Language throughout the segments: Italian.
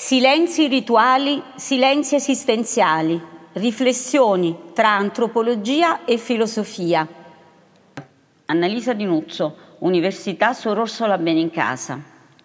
Silenzi rituali, silenzi esistenziali, riflessioni tra antropologia e filosofia. Annalisa Di Nuzzo, Università Suor Orsola Benincasa.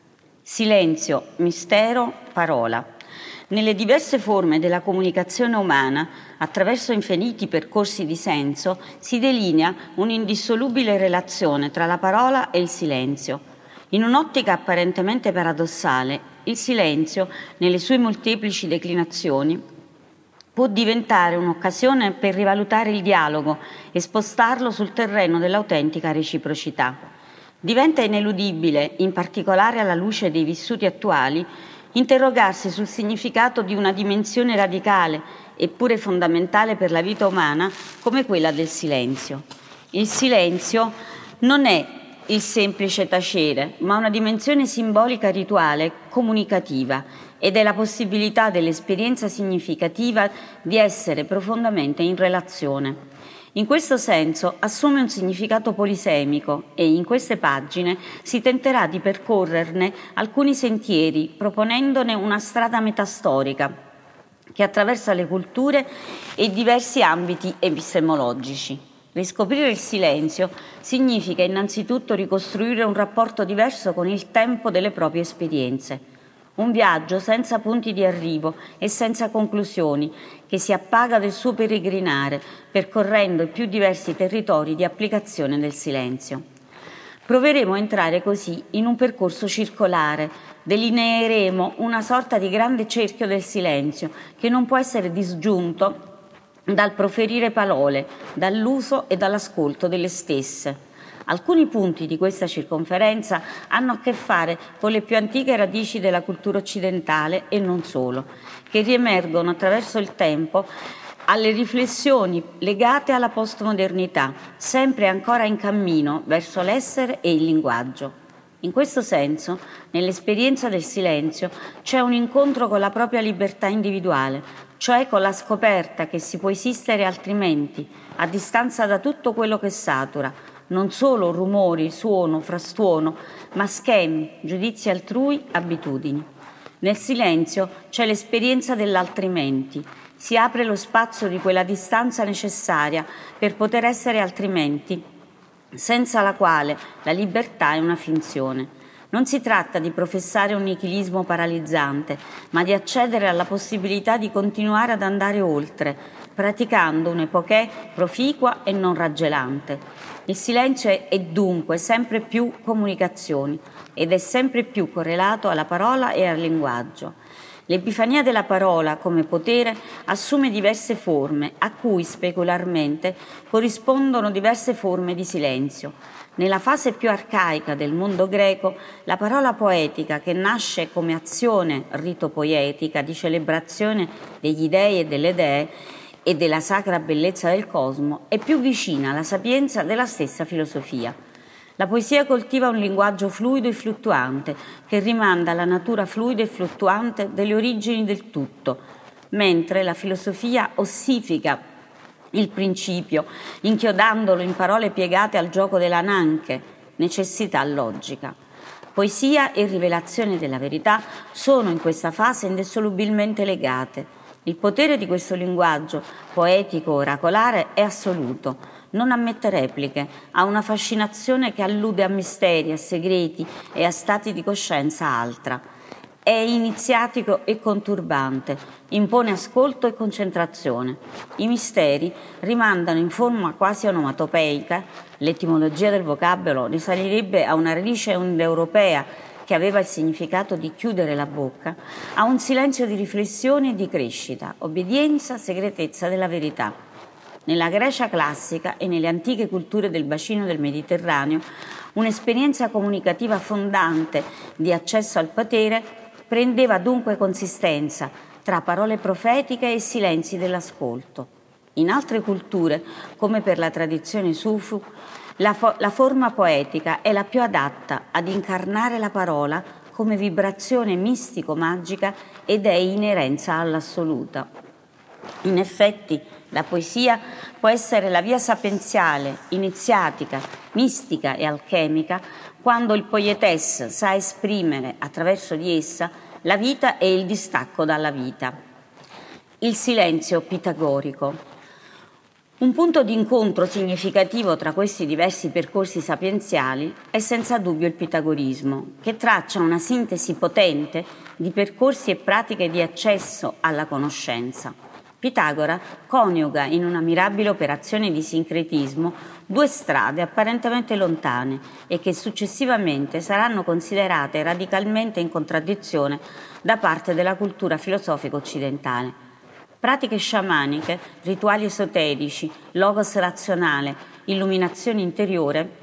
Silenzio, mistero, parola. Nelle diverse forme della comunicazione umana, attraverso infiniti percorsi di senso, si delinea un'indissolubile relazione tra la parola e il silenzio. In un'ottica apparentemente paradossale, il silenzio, nelle sue molteplici declinazioni, può diventare un'occasione per rivalutare il dialogo e spostarlo sul terreno dell'autentica reciprocità. Diventa ineludibile, in particolare alla luce dei vissuti attuali, interrogarsi sul significato di una dimensione radicale eppure fondamentale per la vita umana come quella del silenzio. Il silenzio non è il semplice tacere, ma una dimensione simbolica rituale comunicativa ed è la possibilità dell'esperienza significativa di essere profondamente in relazione. In questo senso assume un significato polisemico e in queste pagine si tenterà di percorrerne alcuni sentieri, proponendone una strada metastorica che attraversa le culture e i diversi ambiti epistemologici. Riscoprire il silenzio significa innanzitutto ricostruire un rapporto diverso con il tempo delle proprie esperienze. Un viaggio senza punti di arrivo e senza conclusioni, che si appaga del suo peregrinare, percorrendo i più diversi territori di applicazione del silenzio. Proveremo a entrare così in un percorso circolare, delineeremo una sorta di grande cerchio del silenzio, che non può essere disgiunto dal proferire parole, dall'uso e dall'ascolto delle stesse. Alcuni punti di questa circonferenza hanno a che fare con le più antiche radici della cultura occidentale e non solo, che riemergono attraverso il tempo alle riflessioni legate alla postmodernità, sempre ancora in cammino verso l'essere e il linguaggio. In questo senso, nell'esperienza del silenzio c'è un incontro con la propria libertà individuale, cioè con la scoperta che si può esistere altrimenti, a distanza da tutto quello che satura, non solo rumori, suono, frastuono, ma schemi, giudizi altrui, abitudini. Nel silenzio c'è l'esperienza dell'altrimenti, si apre lo spazio di quella distanza necessaria per poter essere altrimenti, senza la quale la libertà è una finzione. Non si tratta di professare un nichilismo paralizzante, ma di accedere alla possibilità di continuare ad andare oltre, praticando un'epoché proficua e non raggelante. Il silenzio è dunque sempre più comunicazioni ed è sempre più correlato alla parola e al linguaggio. L'epifania della parola come potere assume diverse forme, a cui specularmente corrispondono diverse forme di silenzio. Nella fase più arcaica del mondo greco, la parola poetica, che nasce come azione rito-poetica di celebrazione degli dei e delle dee e della sacra bellezza del cosmo, è più vicina alla sapienza della stessa filosofia. La poesia coltiva un linguaggio fluido e fluttuante che rimanda alla natura fluida e fluttuante delle origini del tutto, mentre la filosofia ossifica il principio, inchiodandolo in parole piegate al gioco dell'ananche, necessità logica. Poesia e rivelazione della verità sono in questa fase indissolubilmente legate. Il potere di questo linguaggio poetico oracolare è assoluto, non ammette repliche, ha una fascinazione che allude a misteri, a segreti e a stati di coscienza altra. È iniziatico e conturbante, impone ascolto e concentrazione. I misteri rimandano in forma quasi onomatopeica, l'etimologia del vocabolo risalirebbe a una radice indoeuropea che aveva il significato di chiudere la bocca, a un silenzio di riflessione e di crescita, obbedienza, segretezza della verità. Nella Grecia classica e nelle antiche culture del bacino del Mediterraneo, un'esperienza comunicativa fondante di accesso al potere prendeva dunque consistenza tra parole profetiche e silenzi dell'ascolto. In altre culture, come per la tradizione Sufu, la forma poetica è la più adatta ad incarnare la parola come vibrazione mistico-magica ed è inerenza all'assoluta. In effetti, la poesia può essere la via sapienziale, iniziatica, mistica e alchemica quando il poietes sa esprimere attraverso di essa la vita e il distacco dalla vita. Il silenzio pitagorico. Un punto di incontro significativo tra questi diversi percorsi sapienziali è senza dubbio il pitagorismo, che traccia una sintesi potente di percorsi e pratiche di accesso alla conoscenza. Pitagora coniuga in una mirabile operazione di sincretismo due strade apparentemente lontane e che successivamente saranno considerate radicalmente in contraddizione da parte della cultura filosofica occidentale. Pratiche sciamaniche, rituali esoterici, logos razionale, illuminazione interiore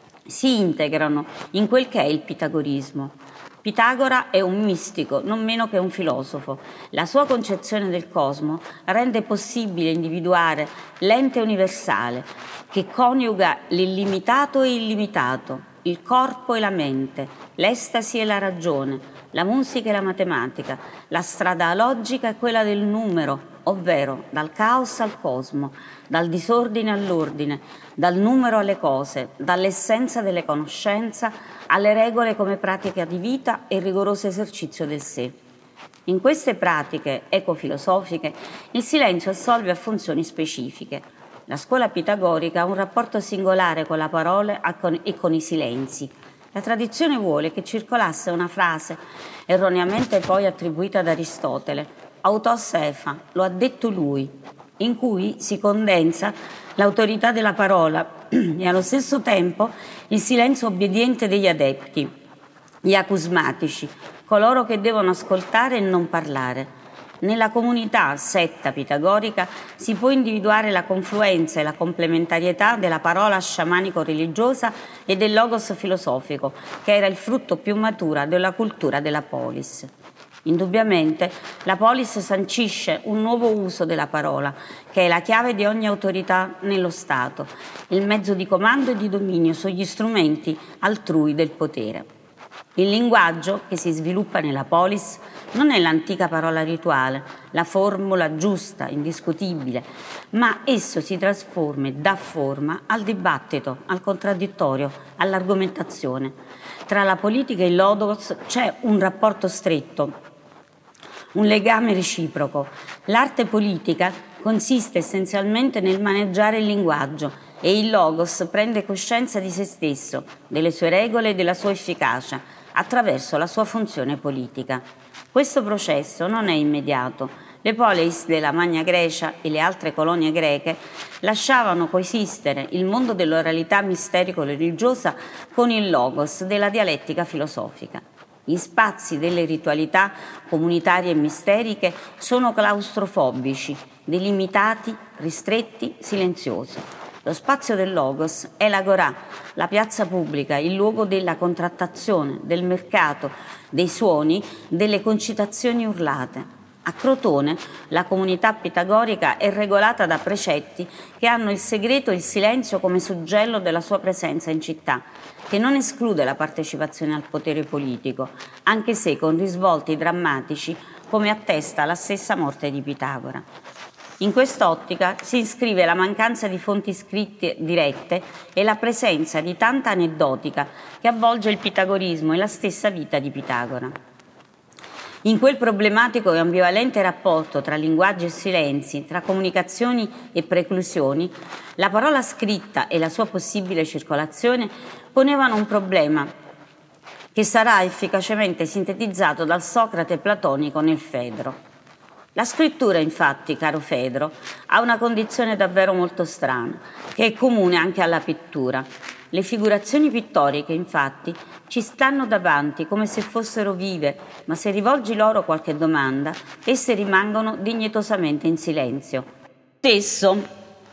si integrano in quel che è il pitagorismo. Pitagora è un mistico, non meno che un filosofo. La sua concezione del cosmo rende possibile individuare l'ente universale che coniuga l'illimitato e illimitato, il corpo e la mente, l'estasi e la ragione, la musica e la matematica. La strada logica è quella del numero, ovvero dal caos al cosmo, dal disordine all'ordine, dal numero alle cose, dall'essenza delle conoscenze alle regole come pratica di vita e rigoroso esercizio del sé. In queste pratiche ecofilosofiche il silenzio assolve a funzioni specifiche. La scuola pitagorica ha un rapporto singolare con la parola e con i silenzi. La tradizione vuole che circolasse una frase, erroneamente poi attribuita ad Aristotele, autos efa, lo ha detto lui, in cui si condensa l'autorità della parola e allo stesso tempo il silenzio obbediente degli adepti, gli acusmatici, coloro che devono ascoltare e non parlare. Nella comunità setta pitagorica si può individuare la confluenza e la complementarietà della parola sciamanico-religiosa e del logos filosofico, che era il frutto più maturo della cultura della polis. Indubbiamente la polis sancisce un nuovo uso della parola, che è la chiave di ogni autorità nello Stato, il mezzo di comando e di dominio sugli strumenti altrui del potere. Il linguaggio che si sviluppa nella polis non è l'antica parola rituale, la formula giusta, indiscutibile, ma esso si trasforma e dà forma al dibattito, al contraddittorio, all'argomentazione. Tra la politica e il logos c'è un rapporto stretto, un legame reciproco. L'arte politica consiste essenzialmente nel maneggiare il linguaggio e il logos prende coscienza di se stesso, delle sue regole e della sua efficacia attraverso la sua funzione politica. Questo processo non è immediato. Le poleis della Magna Grecia e le altre colonie greche lasciavano coesistere il mondo dell'oralità misterico-religiosa con il logos della dialettica filosofica. Gli spazi delle ritualità comunitarie e misteriche sono claustrofobici, delimitati, ristretti, silenziosi. Lo spazio del logos è l'agorà, la piazza pubblica, il luogo della contrattazione, del mercato, dei suoni, delle concitazioni urlate. A Crotone la comunità pitagorica è regolata da precetti che hanno il segreto e il silenzio come suggello della sua presenza in città, che non esclude la partecipazione al potere politico, anche se con risvolti drammatici, come attesta la stessa morte di Pitagora. In quest'ottica si iscrive la mancanza di fonti scritte dirette e la presenza di tanta aneddotica che avvolge il pitagorismo e la stessa vita di Pitagora. In quel problematico e ambivalente rapporto tra linguaggio e silenzi, tra comunicazioni e preclusioni, la parola scritta e la sua possibile circolazione ponevano un problema che sarà efficacemente sintetizzato dal Socrate platonico nel Fedro. La scrittura, infatti, caro Fedro, ha una condizione davvero molto strana, che è comune anche alla pittura. Le figurazioni pittoriche, infatti, ci stanno davanti come se fossero vive, ma se rivolgi loro qualche domanda, esse rimangono dignitosamente in silenzio. Stesso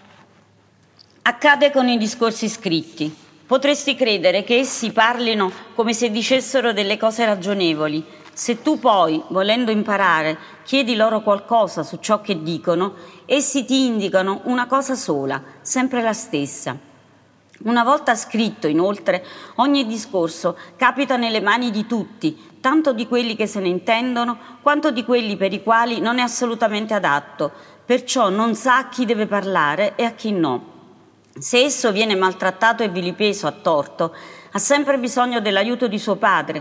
accade con i discorsi scritti. Potresti credere che essi parlino come se dicessero delle cose ragionevoli. Se tu poi, volendo imparare, chiedi loro qualcosa su ciò che dicono, essi ti indicano una cosa sola, sempre la stessa. Una volta scritto, inoltre, ogni discorso capita nelle mani di tutti, tanto di quelli che se ne intendono, quanto di quelli per i quali non è assolutamente adatto, perciò non sa a chi deve parlare e a chi no. Se esso viene maltrattato e vilipeso a torto, ha sempre bisogno dell'aiuto di suo padre,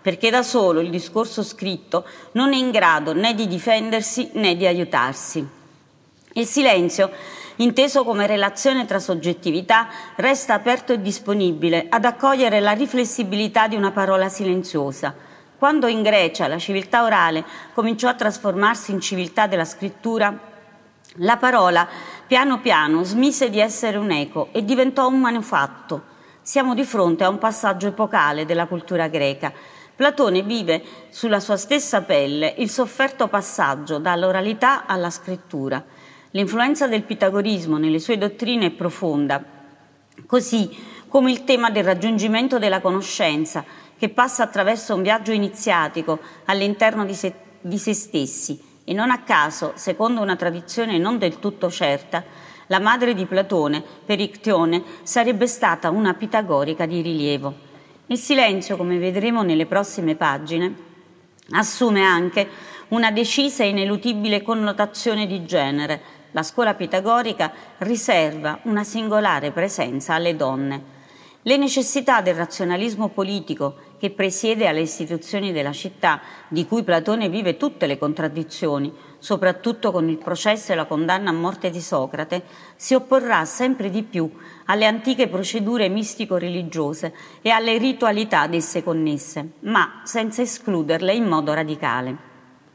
perché da solo il discorso scritto non è in grado né di difendersi né di aiutarsi. Il silenzio, inteso come relazione tra soggettività, resta aperto e disponibile ad accogliere la riflessibilità di una parola silenziosa. Quando in Grecia la civiltà orale cominciò a trasformarsi in civiltà della scrittura, la parola piano piano smise di essere un eco e diventò un manufatto. Siamo di fronte a un passaggio epocale della cultura greca. Platone vive sulla sua stessa pelle il sofferto passaggio dall'oralità alla scrittura. L'influenza del pitagorismo nelle sue dottrine è profonda, così come il tema del raggiungimento della conoscenza, che passa attraverso un viaggio iniziatico all'interno di se stessi. E non a caso, secondo una tradizione non del tutto certa, la madre di Platone, Perictione, sarebbe stata una pitagorica di rilievo. Il silenzio, come vedremo nelle prossime pagine, assume anche una decisa e ineludibile connotazione di genere. La scuola pitagorica riserva una singolare presenza alle donne. Le necessità del razionalismo politico che presiede alle istituzioni della città, di cui Platone vive tutte le contraddizioni, soprattutto con il processo e la condanna a morte di Socrate, si opporrà sempre di più alle antiche procedure mistico-religiose e alle ritualità ad esse connesse, ma senza escluderle in modo radicale.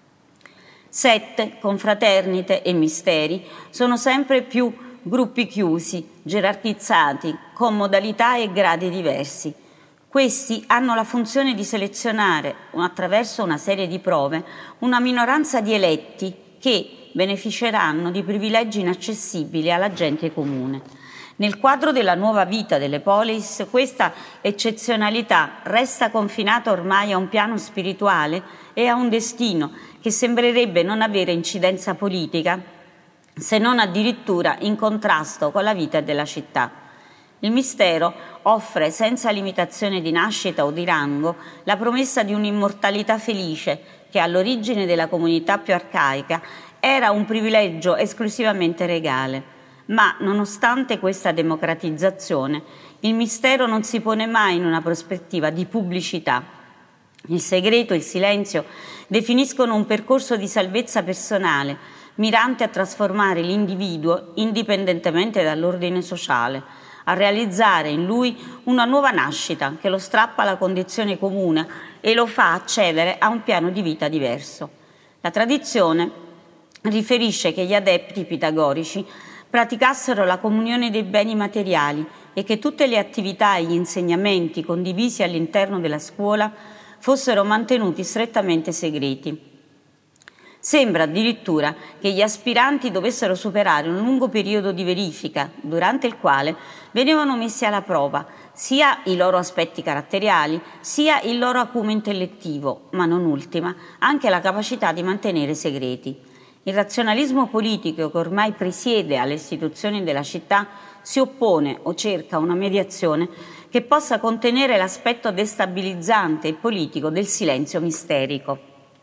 Sette, confraternite e misteri sono sempre più gruppi chiusi, gerarchizzati, con modalità e gradi diversi. Questi hanno la funzione di selezionare, attraverso una serie di prove, una minoranza di eletti che beneficeranno di privilegi inaccessibili alla gente comune. Nel quadro della nuova vita delle polis, questa eccezionalità resta confinata ormai a un piano spirituale e a un destino che sembrerebbe non avere incidenza politica, se non addirittura in contrasto con la vita della città. Il mistero offre, senza limitazione di nascita o di rango, la promessa di un'immortalità felice che all'origine della comunità più arcaica era un privilegio esclusivamente regale. Ma, nonostante questa democratizzazione, il mistero non si pone mai in una prospettiva di pubblicità. Il segreto e il silenzio definiscono un percorso di salvezza personale, mirante a trasformare l'individuo, indipendentemente dall'ordine sociale, a realizzare in lui una nuova nascita che lo strappa alla condizione comune e lo fa accedere a un piano di vita diverso. La tradizione riferisce che gli adepti pitagorici praticassero la comunione dei beni materiali e che tutte le attività e gli insegnamenti condivisi all'interno della scuola fossero mantenuti strettamente segreti. Sembra addirittura che gli aspiranti dovessero superare un lungo periodo di verifica, durante il quale venivano messi alla prova sia i loro aspetti caratteriali, sia il loro acume intellettivo, ma non ultima, anche la capacità di mantenere segreti. Il razionalismo politico che ormai presiede alle istituzioni della città si oppone o cerca una mediazione che possa contenere l'aspetto destabilizzante e politico del silenzio misterico.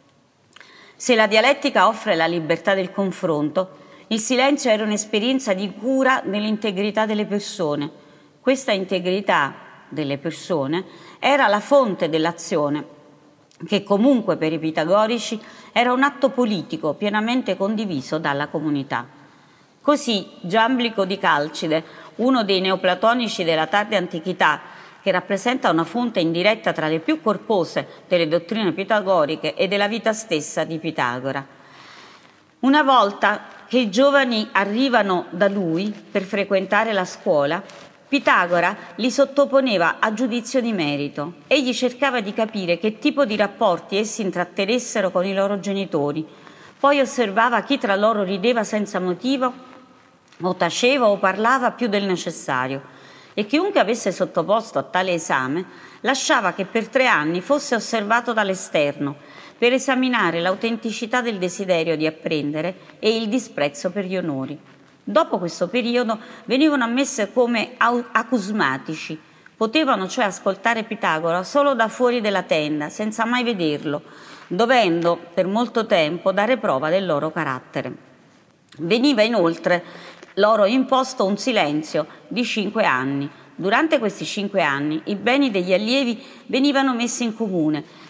Se la dialettica offre la libertà del confronto, il silenzio era un'esperienza di cura dell'integrità delle persone. Questa integrità delle persone era la fonte dell'azione, che comunque per i pitagorici era un atto politico pienamente condiviso dalla comunità. Così Giamblico di Calcide, uno dei neoplatonici della tarda antichità, che rappresenta una fonte indiretta tra le più corpose delle dottrine pitagoriche e della vita stessa di Pitagora. Una volta che i giovani arrivano da lui per frequentare la scuola, Pitagora li sottoponeva a giudizio di merito. Egli cercava di capire che tipo di rapporti essi intrattenessero con i loro genitori. Poi osservava chi tra loro rideva senza motivo, o taceva o parlava più del necessario. E chiunque avesse sottoposto a tale esame lasciava che per 3 anni fosse osservato dall'esterno per esaminare l'autenticità del desiderio di apprendere e il disprezzo per gli onori. Dopo questo periodo venivano ammesse come acusmatici, potevano cioè ascoltare Pitagora solo da fuori della tenda, senza mai vederlo, dovendo per molto tempo dare prova del loro carattere. Veniva inoltre loro imposto un silenzio di 5 anni. Durante questi 5 anni i beni degli allievi venivano messi in comune,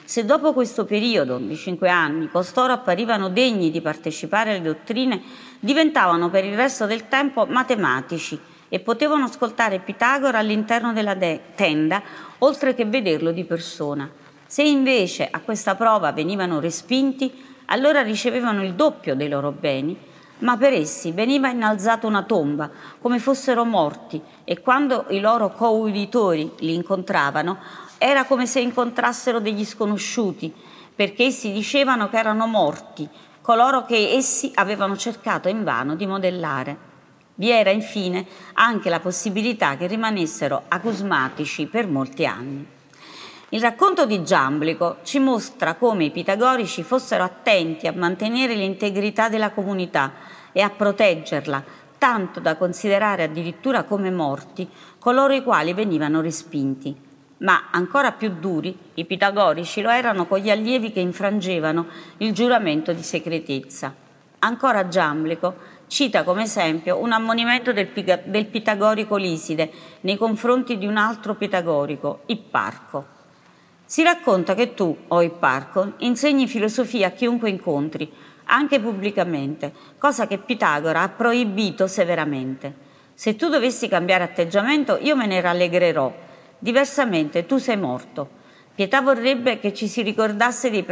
Se dopo questo periodo di 5 anni costoro apparivano degni di partecipare alle dottrine, diventavano per il resto del tempo matematici e potevano ascoltare Pitagora all'interno della tenda, oltre che vederlo di persona. Se invece a questa prova venivano respinti, allora ricevevano il doppio dei loro beni, ma per essi veniva innalzata una tomba, come fossero morti, e quando i loro coauditori li incontravano, era come se incontrassero degli sconosciuti, perché essi dicevano che erano morti, coloro che essi avevano cercato invano di modellare. Vi era infine anche la possibilità che rimanessero acusmatici per molti anni. Il racconto di Giamblico ci mostra come i pitagorici fossero attenti a mantenere l'integrità della comunità e a proteggerla, tanto da considerare addirittura come morti coloro i quali venivano respinti. Ma ancora più duri i pitagorici lo erano con gli allievi che infrangevano il giuramento di segretezza. Ancora Giamblico cita come esempio un ammonimento del pitagorico Liside nei confronti di un altro pitagorico, Ipparco. Si racconta che tu, o Ipparco, insegni filosofia a chiunque incontri, anche pubblicamente, cosa che Pitagora ha proibito severamente. Se tu dovessi cambiare atteggiamento, io me ne rallegrerò. Diversamente tu sei morto. Pietà vorrebbe che ci si ricordasse dei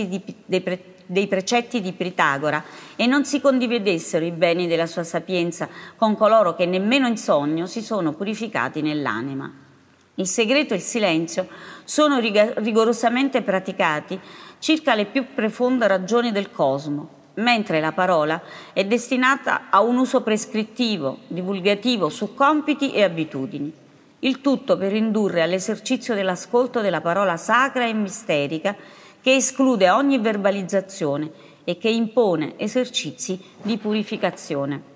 precetti di Pitagora e non si condividessero i beni della sua sapienza con coloro che nemmeno in sogno si sono purificati nell'anima. Il segreto e il silenzio sono rigorosamente praticati circa le più profonde ragioni del cosmo, mentre la parola è destinata a un uso prescrittivo, divulgativo su compiti e abitudini. Il tutto per indurre all'esercizio dell'ascolto della parola sacra e misterica che esclude ogni verbalizzazione e che impone esercizi di purificazione.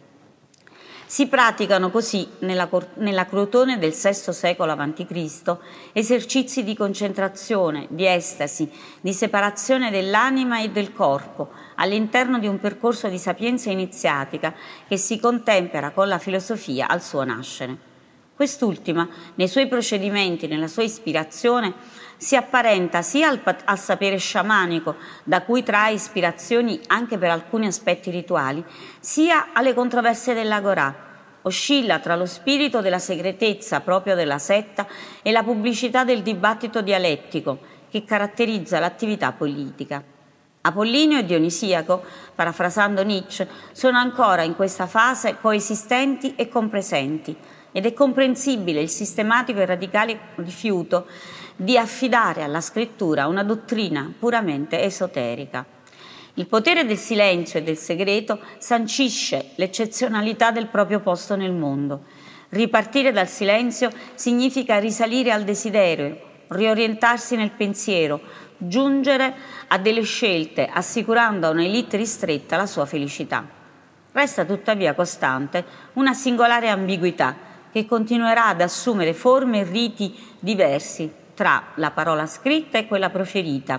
Si praticano così nella Crotone del VI secolo a.C. esercizi di concentrazione, di estasi, di separazione dell'anima e del corpo all'interno di un percorso di sapienza iniziatica che si contempera con la filosofia al suo nascere. Quest'ultima, nei suoi procedimenti, nella sua ispirazione, si apparenta sia al sapere sciamanico, da cui trae ispirazioni anche per alcuni aspetti rituali, sia alle controversie dell'agorà. Oscilla tra lo spirito della segretezza proprio della setta e la pubblicità del dibattito dialettico che caratterizza l'attività politica. Apollinio e Dionisiaco, parafrasando Nietzsche, sono ancora in questa fase coesistenti e compresenti, ed è comprensibile il sistematico e radicale rifiuto di affidare alla scrittura una dottrina puramente esoterica. Il potere del silenzio e del segreto sancisce l'eccezionalità del proprio posto nel mondo. Ripartire dal silenzio significa risalire al desiderio, riorientarsi nel pensiero, giungere a delle scelte, assicurando a un'elite ristretta la sua felicità. Resta tuttavia costante una singolare ambiguità che continuerà ad assumere forme e riti diversi tra la parola scritta e quella proferita,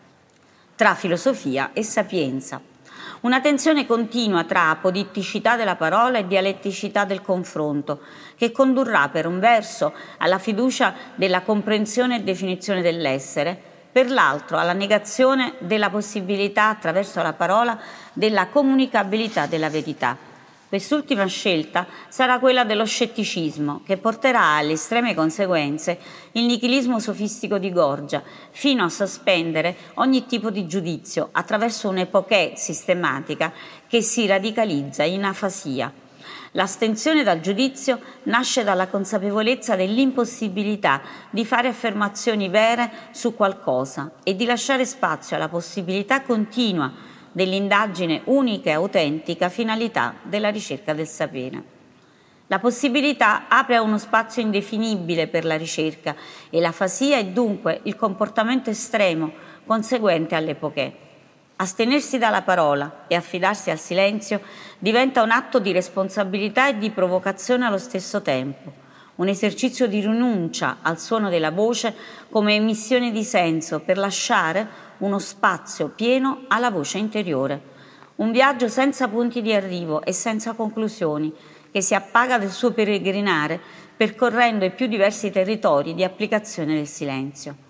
tra filosofia e sapienza. Una tensione continua tra apoditticità della parola e dialetticità del confronto, che condurrà per un verso alla fiducia della comprensione e definizione dell'essere, per l'altro alla negazione della possibilità attraverso la parola della comunicabilità della verità. Quest'ultima scelta sarà quella dello scetticismo, che porterà alle estreme conseguenze il nichilismo sofistico di Gorgia, fino a sospendere ogni tipo di giudizio attraverso un'epoché sistematica che si radicalizza in afasia. L'astensione dal giudizio nasce dalla consapevolezza dell'impossibilità di fare affermazioni vere su qualcosa e di lasciare spazio alla possibilità continua dell'indagine unica e autentica finalità della ricerca del sapere. La possibilità apre a uno spazio indefinibile per la ricerca e l'afasia è dunque il comportamento estremo conseguente all'epoché. Astenersi dalla parola e affidarsi al silenzio diventa un atto di responsabilità e di provocazione allo stesso tempo, un esercizio di rinuncia al suono della voce come emissione di senso per lasciare uno spazio pieno alla voce interiore, un viaggio senza punti di arrivo e senza conclusioni, che si appaga del suo peregrinare percorrendo i più diversi territori di applicazione del silenzio.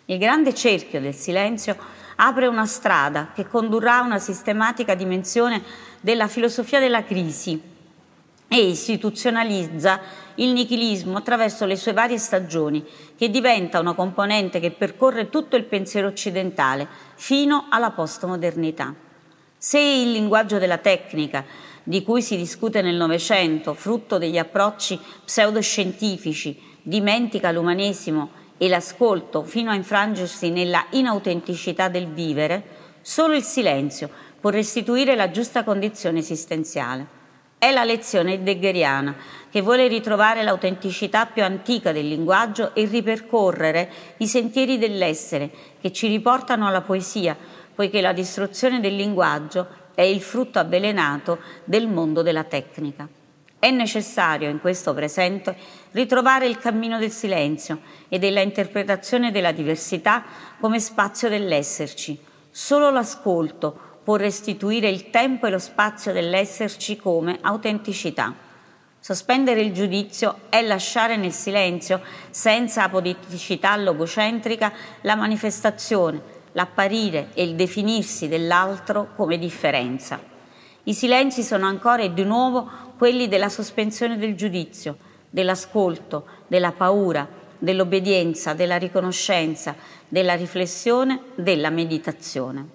Il grande cerchio del silenzio apre una strada che condurrà a una sistematica dimensione della filosofia della crisi e istituzionalizza il nichilismo attraverso le sue varie stagioni, che diventa una componente che percorre tutto il pensiero occidentale fino alla postmodernità. Se il linguaggio della tecnica, di cui si discute nel Novecento, frutto degli approcci pseudoscientifici, dimentica l'umanesimo e l'ascolto fino a infrangersi nella inautenticità del vivere, solo il silenzio può restituire la giusta condizione esistenziale. È la lezione heideggeriana, che vuole ritrovare l'autenticità più antica del linguaggio e ripercorrere i sentieri dell'essere che ci riportano alla poesia, poiché la distruzione del linguaggio è il frutto avvelenato del mondo della tecnica. È necessario in questo presente ritrovare il cammino del silenzio e della interpretazione della diversità come spazio dell'esserci. Solo l'ascolto può restituire il tempo e lo spazio dell'esserci come autenticità. Sospendere il giudizio è lasciare nel silenzio, senza apoliticità logocentrica, la manifestazione, l'apparire e il definirsi dell'altro come differenza. I silenzi sono ancora e di nuovo quelli della sospensione del giudizio, dell'ascolto, della paura, dell'obbedienza, della riconoscenza, della riflessione, della meditazione.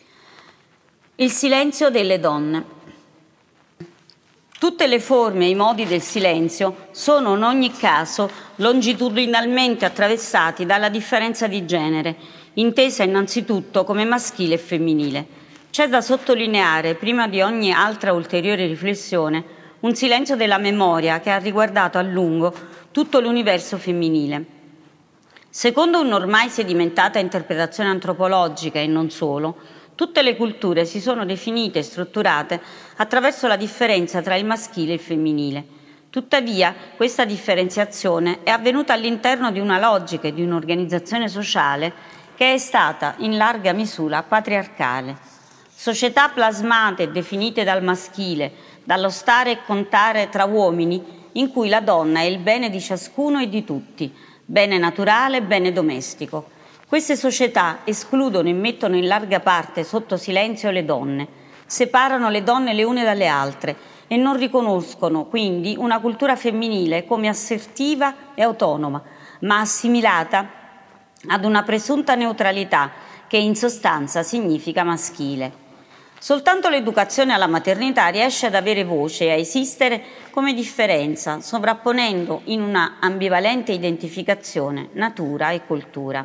Il silenzio delle donne. Tutte le forme e i modi del silenzio sono in ogni caso longitudinalmente attraversati dalla differenza di genere, intesa innanzitutto come maschile e femminile. C'è da sottolineare, prima di ogni altra ulteriore riflessione, un silenzio della memoria che ha riguardato a lungo tutto l'universo femminile. Secondo un'ormai sedimentata interpretazione antropologica e non solo, tutte le culture si sono definite e strutturate attraverso la differenza tra il maschile e il femminile. Tuttavia, questa differenziazione è avvenuta all'interno di una logica e di un'organizzazione sociale che è stata in larga misura patriarcale. Società plasmate e definite dal maschile, dallo stare e contare tra uomini, in cui la donna è il bene di ciascuno e di tutti, bene naturale, bene domestico. Queste società escludono e mettono in larga parte sotto silenzio le donne, separano le donne le une dalle altre e non riconoscono quindi una cultura femminile come assertiva e autonoma, ma assimilata ad una presunta neutralità che in sostanza significa maschile. Soltanto l'educazione alla maternità riesce ad avere voce e a esistere come differenza, sovrapponendo in una ambivalente identificazione natura e cultura.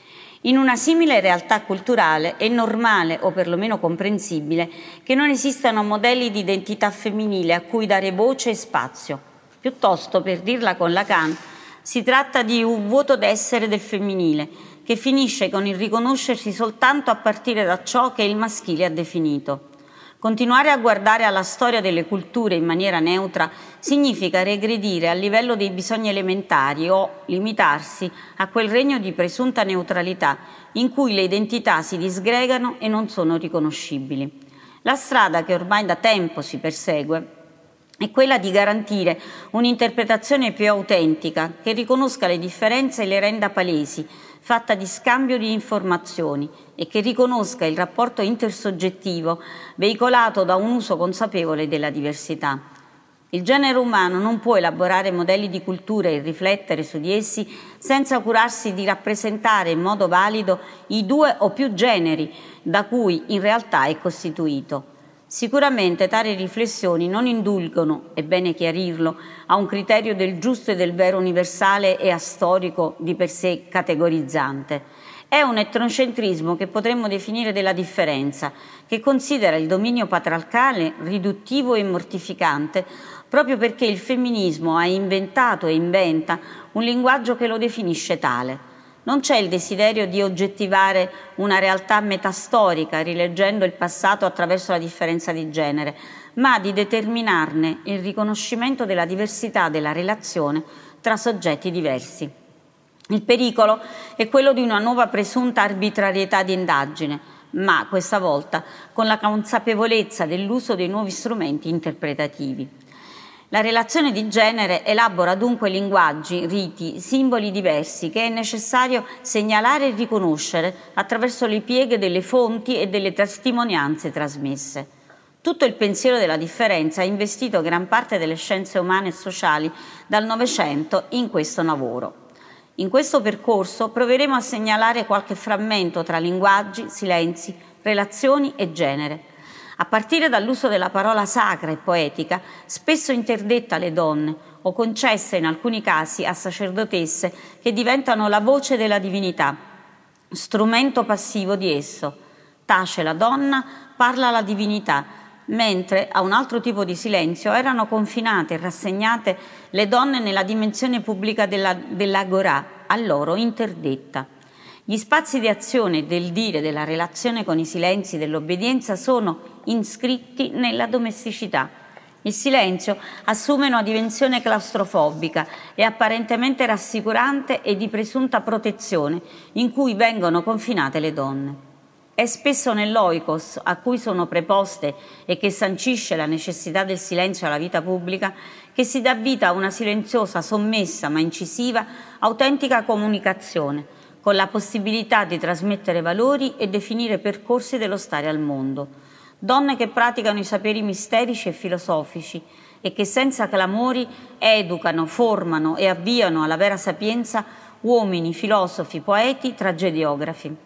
In una simile realtà culturale è normale, o perlomeno comprensibile, che non esistano modelli di identità femminile a cui dare voce e spazio. Piuttosto, per dirla con Lacan, si tratta di un vuoto d'essere del femminile, che finisce con il riconoscersi soltanto a partire da ciò che il maschile ha definito. Continuare a guardare alla storia delle culture in maniera neutra significa regredire al livello dei bisogni elementari o limitarsi a quel regno di presunta neutralità in cui le identità si disgregano e non sono riconoscibili. La strada che ormai da tempo si persegue è quella di garantire un'interpretazione più autentica che riconosca le differenze e le renda palesi, fatta di scambio di informazioni e che riconosca il rapporto intersoggettivo veicolato da un uso consapevole della diversità. Il genere umano non può elaborare modelli di cultura e riflettere su di essi senza curarsi di rappresentare in modo valido i due o più generi da cui in realtà è costituito. Sicuramente tali riflessioni non indulgono, è bene chiarirlo, a un criterio del giusto e del vero universale e astorico di per sé categorizzante. È un etnocentrismo che potremmo definire della differenza, che considera il dominio patriarcale riduttivo e mortificante proprio perché il femminismo ha inventato e inventa un linguaggio che lo definisce tale. Non c'è il desiderio di oggettivare una realtà metastorica rileggendo il passato attraverso la differenza di genere, ma di determinarne il riconoscimento della diversità della relazione tra soggetti diversi. Il pericolo è quello di una nuova presunta arbitrarietà di indagine, ma questa volta con la consapevolezza dell'uso dei nuovi strumenti interpretativi. La relazione di genere elabora dunque linguaggi, riti, simboli diversi che è necessario segnalare e riconoscere attraverso le pieghe delle fonti e delle testimonianze trasmesse. Tutto il pensiero della differenza ha investito gran parte delle scienze umane e sociali dal Novecento in questo lavoro. In questo percorso proveremo a segnalare qualche frammento tra linguaggi, silenzi, relazioni e genere, a partire dall'uso della parola sacra e poetica, spesso interdetta alle donne o concessa in alcuni casi a sacerdotesse che diventano la voce della divinità, strumento passivo di esso. Tace la donna, parla la divinità, mentre a un altro tipo di silenzio erano confinate e rassegnate le donne nella dimensione pubblica dell'agorà, a loro interdetta. Gli spazi di azione del dire, della relazione con i silenzi, dell'obbedienza sono inscritti nella domesticità. Il silenzio assume una dimensione claustrofobica e apparentemente rassicurante e di presunta protezione in cui vengono confinate le donne. È spesso nell'oikos a cui sono preposte e che sancisce la necessità del silenzio alla vita pubblica che si dà vita a una silenziosa, sommessa ma incisiva, autentica comunicazione, con la possibilità di trasmettere valori e definire percorsi dello stare al mondo. Donne che praticano i saperi misterici e filosofici e che senza clamori educano, formano e avviano alla vera sapienza uomini, filosofi, poeti, tragediografi.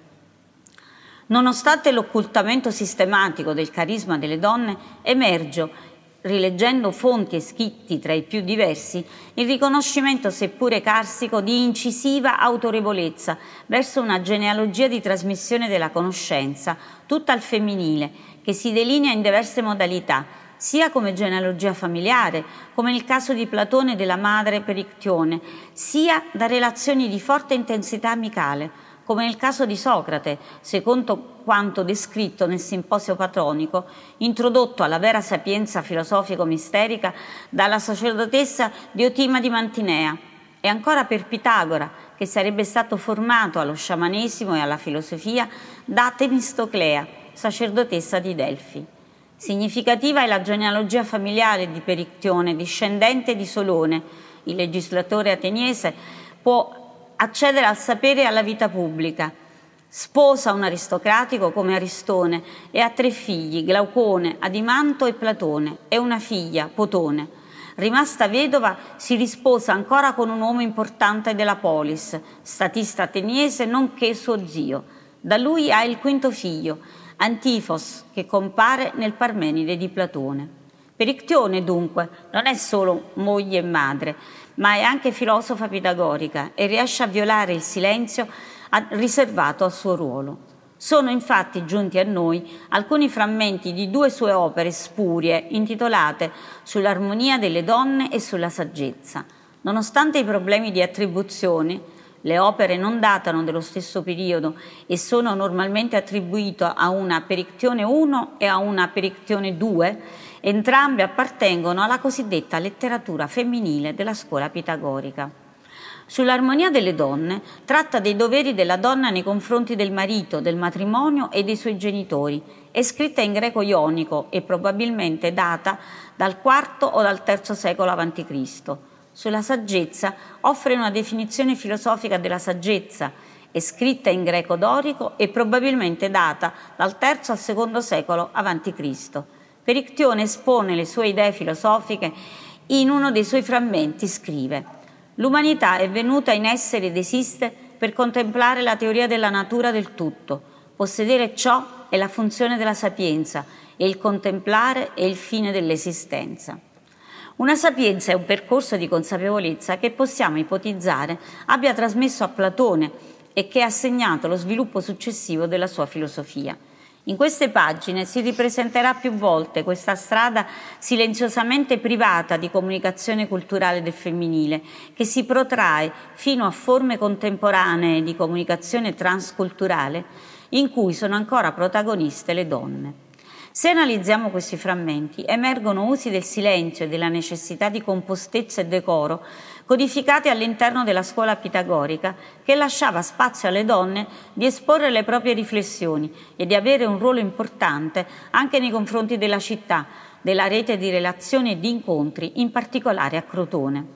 Nonostante l'occultamento sistematico del carisma delle donne, emerge, rileggendo fonti e scritti tra i più diversi, il riconoscimento, seppure carsico, di incisiva autorevolezza verso una genealogia di trasmissione della conoscenza, tutta al femminile, che si delinea in diverse modalità, sia come genealogia familiare, come nel caso di Platone e della madre Perictione, sia da relazioni di forte intensità amicale, come nel caso di Socrate, secondo quanto descritto nel Simposio Platonico, introdotto alla vera sapienza filosofico-misterica dalla sacerdotessa Diotima di Mantinea, e ancora per Pitagora, che sarebbe stato formato allo sciamanesimo e alla filosofia da Temistoclea, sacerdotessa di Delfi. Significativa è la genealogia familiare di Perictione, discendente di Solone. Il legislatore ateniese può accedere al sapere e alla vita pubblica. Sposa un aristocratico come Aristone e ha 3 figli, Glaucone, Adimanto e Platone, e una figlia, Potone. Rimasta vedova, si risposa ancora con un uomo importante della polis, statista ateniese nonché suo zio. Da lui ha il 5° figlio, Antifos, che compare nel Parmenide di Platone. Perictione, dunque, non è solo moglie e madre, ma è anche filosofa pitagorica e riesce a violare il silenzio riservato al suo ruolo. Sono infatti giunti a noi alcuni frammenti di 2 sue opere spurie intitolate Sull'armonia delle donne e sulla saggezza. Nonostante i problemi di attribuzione, le opere non datano dello stesso periodo e sono normalmente attribuite a una Perictione I e a una Perictione II, entrambe appartengono alla cosiddetta letteratura femminile della scuola pitagorica. Sull'armonia delle donne tratta dei doveri della donna nei confronti del marito, del matrimonio e dei suoi genitori. È scritta in greco ionico e probabilmente data dal IV o dal III secolo a.C. Sulla saggezza offre una definizione filosofica della saggezza. È scritta in greco dorico e probabilmente data dal III al II secolo a.C. Perictione espone le sue idee filosofiche in uno dei suoi frammenti, scrive: «L'umanità è venuta in essere ed esiste per contemplare la teoria della natura del tutto. Possedere ciò è la funzione della sapienza e il contemplare è il fine dell'esistenza». Una sapienza è un percorso di consapevolezza che possiamo ipotizzare abbia trasmesso a Platone e che ha segnato lo sviluppo successivo della sua filosofia. In queste pagine si ripresenterà più volte questa strada silenziosamente privata di comunicazione culturale del femminile, che si protrae fino a forme contemporanee di comunicazione transculturale in cui sono ancora protagoniste le donne. Se analizziamo questi frammenti, emergono usi del silenzio e della necessità di compostezza e decoro codificati all'interno della scuola pitagorica, che lasciava spazio alle donne di esporre le proprie riflessioni e di avere un ruolo importante anche nei confronti della città, della rete di relazioni e di incontri, in particolare a Crotone.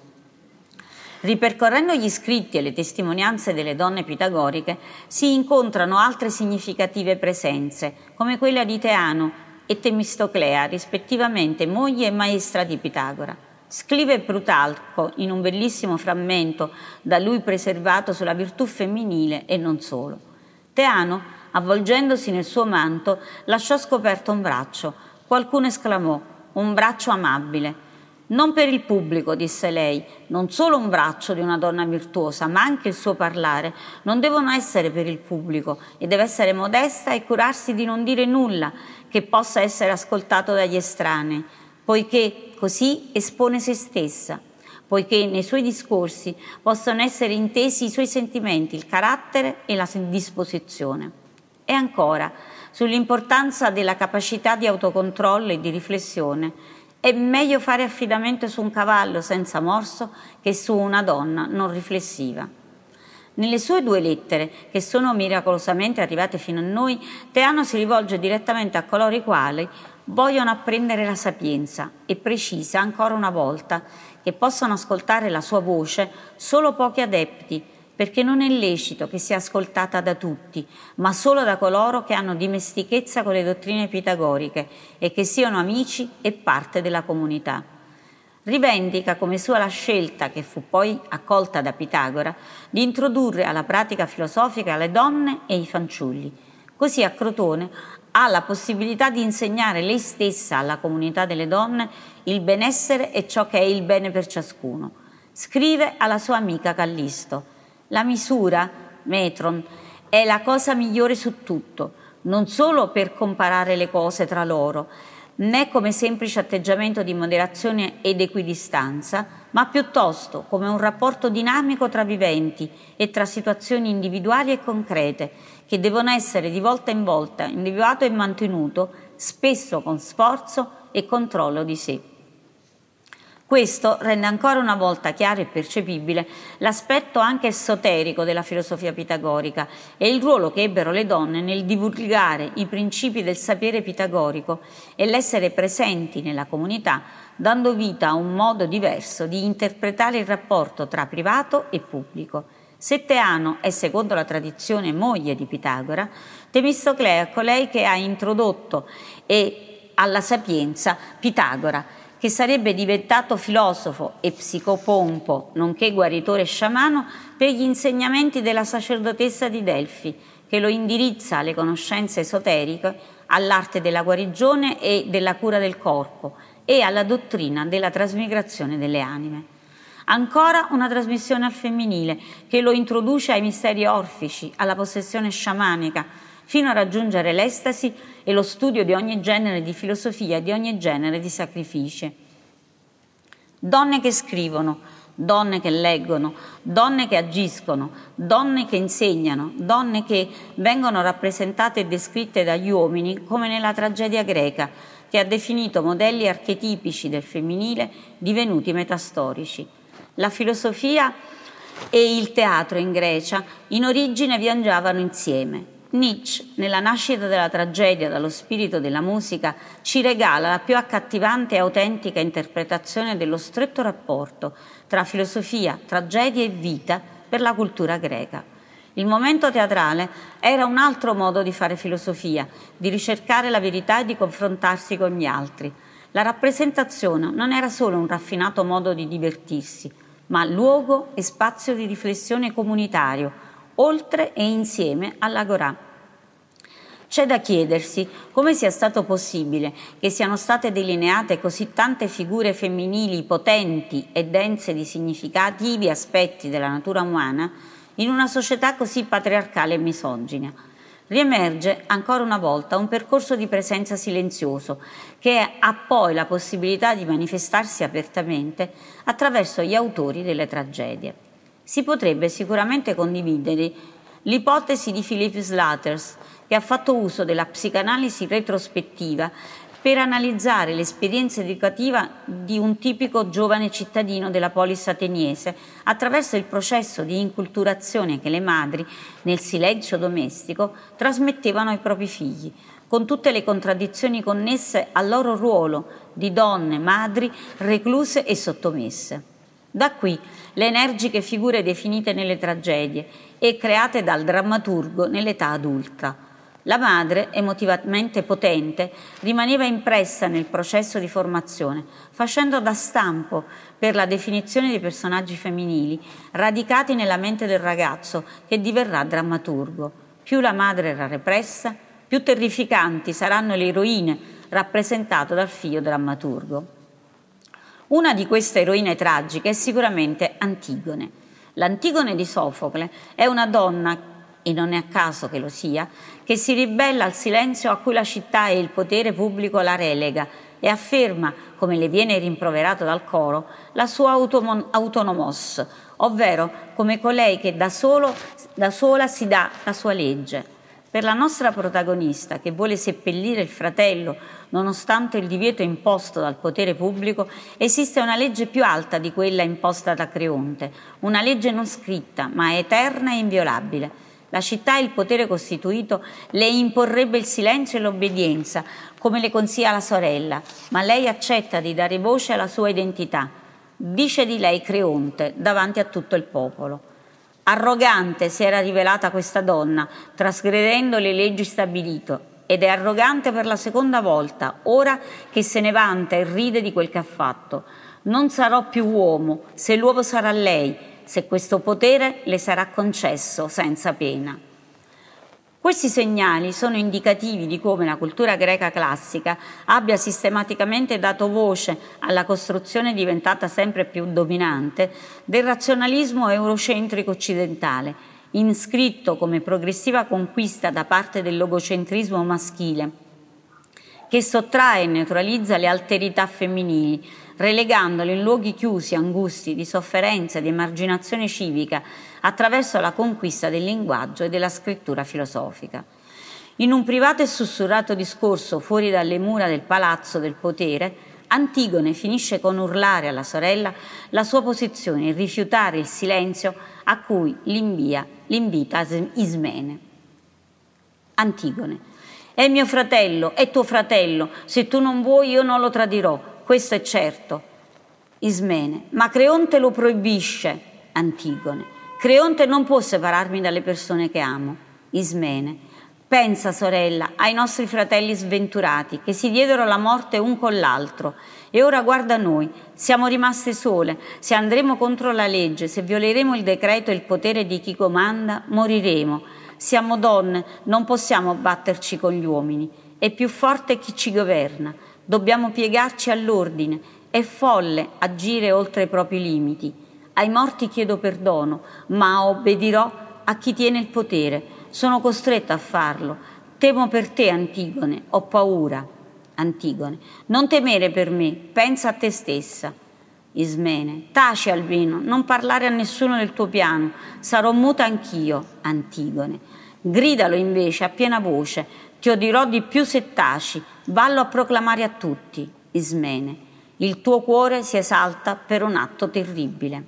Ripercorrendo gli scritti e le testimonianze delle donne pitagoriche si incontrano altre significative presenze, come quella di Teano e Temistoclea, rispettivamente moglie e maestra di Pitagora. Scrive Plutarco in un bellissimo frammento da lui preservato sulla virtù femminile e non solo. Teano, avvolgendosi nel suo manto, lasciò scoperto un braccio. Qualcuno esclamò: «Un braccio amabile». «Non per il pubblico», disse lei, «non solo un braccio di una donna virtuosa, ma anche il suo parlare non devono essere per il pubblico e deve essere modesta e curarsi di non dire nulla che possa essere ascoltato dagli estranei, poiché così espone se stessa, poiché nei suoi discorsi possono essere intesi i suoi sentimenti, il carattere e la disposizione». E ancora, sull'importanza della capacità di autocontrollo e di riflessione: «È meglio fare affidamento su un cavallo senza morso che su una donna non riflessiva». Nelle sue 2 lettere, che sono miracolosamente arrivate fino a noi, Teano si rivolge direttamente a coloro i quali vogliono apprendere la sapienza e precisa ancora una volta che possono ascoltare la sua voce solo pochi adepti, perché non è lecito che sia ascoltata da tutti, ma solo da coloro che hanno dimestichezza con le dottrine pitagoriche e che siano amici e parte della comunità. Rivendica come sua la scelta, che fu poi accolta da Pitagora, di introdurre alla pratica filosofica le donne e i fanciulli. Così a Crotone ha la possibilità di insegnare lei stessa alla comunità delle donne il benessere e ciò che è il bene per ciascuno. Scrive alla sua amica Callisto: «La misura, metron, è la cosa migliore su tutto, non solo per comparare le cose tra loro, né come semplice atteggiamento di moderazione ed equidistanza, ma piuttosto come un rapporto dinamico tra viventi e tra situazioni individuali e concrete, che devono essere di volta in volta individuato e mantenuto, spesso con sforzo e controllo di sé». Questo rende ancora una volta chiaro e percepibile l'aspetto anche esoterico della filosofia pitagorica e il ruolo che ebbero le donne nel divulgare i principi del sapere pitagorico e l'essere presenti nella comunità, dando vita a un modo diverso di interpretare il rapporto tra privato e pubblico. Se Teano è, secondo la tradizione, moglie di Pitagora, Temistoclea è colei che ha introdotto alla sapienza Pitagora, che sarebbe diventato filosofo e psicopompo, nonché guaritore sciamano, per gli insegnamenti della sacerdotessa di Delfi, che lo indirizza alle conoscenze esoteriche, all'arte della guarigione e della cura del corpo e alla dottrina della trasmigrazione delle anime. Ancora una trasmissione al femminile, che lo introduce ai misteri orfici, alla possessione sciamanica, fino a raggiungere l'estasi e lo studio di ogni genere di filosofia e di ogni genere di sacrifici. Donne che scrivono, donne che leggono, donne che agiscono, donne che insegnano, donne che vengono rappresentate e descritte dagli uomini come nella tragedia greca, che ha definito modelli archetipici del femminile divenuti metastorici. La filosofia e il teatro in Grecia in origine viaggiavano insieme. Nietzsche, nella nascita della tragedia dallo spirito della musica, ci regala la più accattivante e autentica interpretazione dello stretto rapporto tra filosofia, tragedia e vita per la cultura greca. Il momento teatrale era un altro modo di fare filosofia, di ricercare la verità e di confrontarsi con gli altri. La rappresentazione non era solo un raffinato modo di divertirsi, ma luogo e spazio di riflessione comunitario, oltre e insieme all'agorà. C'è da chiedersi come sia stato possibile che siano state delineate così tante figure femminili potenti e dense di significativi aspetti della natura umana in una società così patriarcale e misogina. Riemerge ancora una volta un percorso di presenza silenzioso che ha poi la possibilità di manifestarsi apertamente attraverso gli autori delle tragedie. Si potrebbe sicuramente condividere l'ipotesi di Philip Slatters, che ha fatto uso della psicanalisi retrospettiva per analizzare l'esperienza educativa di un tipico giovane cittadino della polis ateniese attraverso il processo di inculturazione che le madri, nel silenzio domestico, trasmettevano ai propri figli, con tutte le contraddizioni connesse al loro ruolo di donne, madri, recluse e sottomesse. Da qui le energiche figure definite nelle tragedie e create dal drammaturgo nell'età adulta. La madre, emotivamente potente, rimaneva impressa nel processo di formazione, facendo da stampo per la definizione dei personaggi femminili, radicati nella mente del ragazzo che diverrà drammaturgo. Più la madre era repressa, più terrificanti saranno le eroine rappresentate dal figlio drammaturgo. Una di queste eroine tragiche è sicuramente Antigone. L'Antigone di Sofocle è una donna, e non è a caso che lo sia, che si ribella al silenzio a cui la città e il potere pubblico la relega e afferma, come le viene rimproverato dal coro, la sua autonomos, ovvero come colei che da sola si dà la sua legge. Per la nostra protagonista, che vuole seppellire il fratello nonostante il divieto imposto dal potere pubblico, esiste una legge più alta di quella imposta da Creonte, una legge non scritta, ma eterna e inviolabile. La città e il potere costituito le imporrebbe il silenzio e l'obbedienza, come le consiglia la sorella, ma lei accetta di dare voce alla sua identità. Dice di lei Creonte davanti a tutto il popolo. Arrogante si era rivelata questa donna, trasgredendo le leggi stabilite, ed è arrogante per la seconda volta, ora che se ne vanta e ride di quel che ha fatto. Non sarò più uomo, se l'uomo sarà lei, se questo potere le sarà concesso senza pena. Questi segnali sono indicativi di come la cultura greca classica abbia sistematicamente dato voce alla costruzione diventata sempre più dominante del razionalismo eurocentrico occidentale, inscritto come progressiva conquista da parte del logocentrismo maschile, che sottrae e neutralizza le alterità femminili, relegandole in luoghi chiusi, angusti, di sofferenza e di emarginazione civica attraverso la conquista del linguaggio e della scrittura filosofica. In un privato e sussurrato discorso fuori dalle mura del palazzo del potere, Antigone finisce con urlare alla sorella la sua posizione e rifiutare il silenzio a cui l'invita Ismene. Antigone: è mio fratello, è tuo fratello, se tu non vuoi io non lo tradirò, questo è certo. Ismene: ma Creonte lo proibisce. Antigone: Creonte non può separarmi dalle persone che amo. Ismene: pensa, sorella, ai nostri fratelli sventurati che si diedero la morte un con l'altro e ora guarda noi, siamo rimaste sole, se andremo contro la legge, se violeremo il decreto e il potere di chi comanda, moriremo. Siamo donne, non possiamo batterci con gli uomini, è più forte chi ci governa. Dobbiamo piegarci all'ordine, è folle agire oltre i propri limiti. Ai morti chiedo perdono, ma obbedirò a chi tiene il potere. Sono costretta a farlo. Temo per te, Antigone, ho paura. Antigone: non temere per me, pensa a te stessa. Ismene: taci almeno, non parlare a nessuno del tuo piano, sarò muta anch'io. Antigone: gridalo invece a piena voce, ti dirò di più se taci, vallo a proclamare a tutti. Ismene: il tuo cuore si esalta per un atto terribile.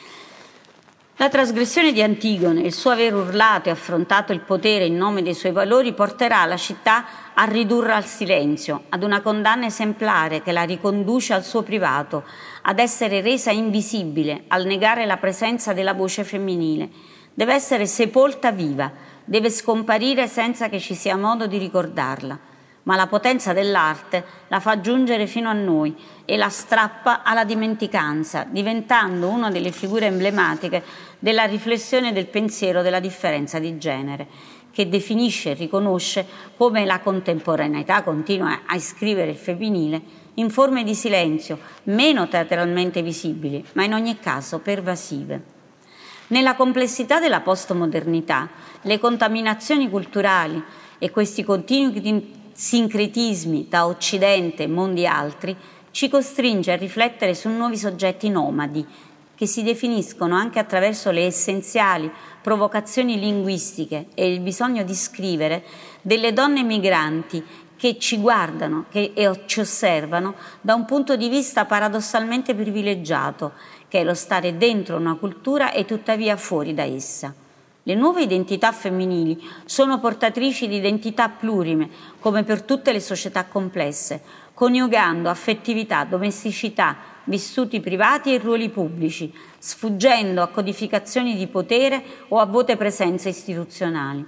La trasgressione di Antigone e il suo aver urlato e affrontato il potere in nome dei suoi valori porterà la città a ridurla al silenzio, ad una condanna esemplare che la riconduce al suo privato, ad essere resa invisibile, al negare la presenza della voce femminile. Deve essere sepolta viva, deve scomparire senza che ci sia modo di ricordarla. Ma la potenza dell'arte la fa giungere fino a noi e la strappa alla dimenticanza, diventando una delle figure emblematiche della riflessione del pensiero della differenza di genere, che definisce e riconosce come la contemporaneità continua a iscrivere il femminile in forme di silenzio, meno teatralmente visibili, ma in ogni caso pervasive. Nella complessità della postmodernità, le contaminazioni culturali e questi continui sincretismi da Occidente e mondi altri ci costringe a riflettere su nuovi soggetti nomadi, che si definiscono anche attraverso le essenziali provocazioni linguistiche e il bisogno di scrivere, delle donne migranti che ci guardano e ci osservano da un punto di vista paradossalmente privilegiato, che è lo stare dentro una cultura e tuttavia fuori da essa. Le nuove identità femminili sono portatrici di identità plurime, come per tutte le società complesse, coniugando affettività, domesticità, vissuti privati e ruoli pubblici, sfuggendo a codificazioni di potere o a vuote presenze istituzionali.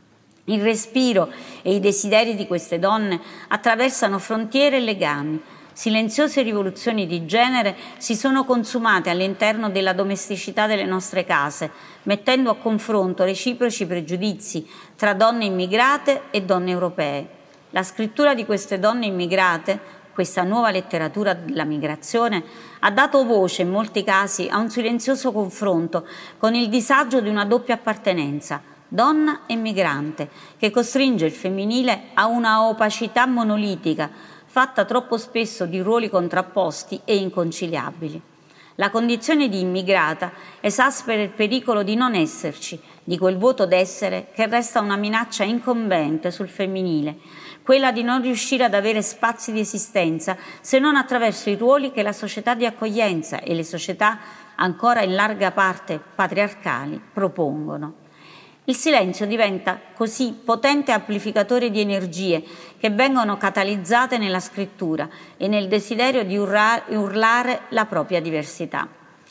Il respiro e i desideri di queste donne attraversano frontiere e legami. Silenziose rivoluzioni di genere si sono consumate all'interno della domesticità delle nostre case, mettendo a confronto reciproci pregiudizi tra donne immigrate e donne europee. La scrittura di queste donne immigrate, questa nuova letteratura della migrazione, ha dato voce in molti casi a un silenzioso confronto con il disagio di una doppia appartenenza, donna e migrante, che costringe il femminile a una opacità monolitica, fatta troppo spesso di ruoli contrapposti e inconciliabili. La condizione di immigrata esaspera il pericolo di non esserci, di quel vuoto d'essere che resta una minaccia incombente sul femminile, quella di non riuscire ad avere spazi di esistenza se non attraverso i ruoli che la società di accoglienza e le società, ancora in larga parte patriarcali, propongono. Il silenzio diventa così potente amplificatore di energie che vengono catalizzate nella scrittura e nel desiderio di urlare la propria diversità.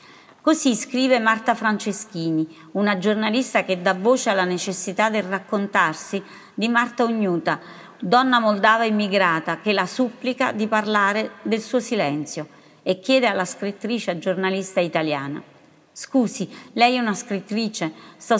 Così scrive Marta Franceschini, una giornalista che dà voce alla necessità del raccontarsi di Marta Ognuta, donna moldava immigrata che la supplica di parlare del suo silenzio e chiede alla scrittrice e giornalista italiana: «Scusi, lei è una scrittrice?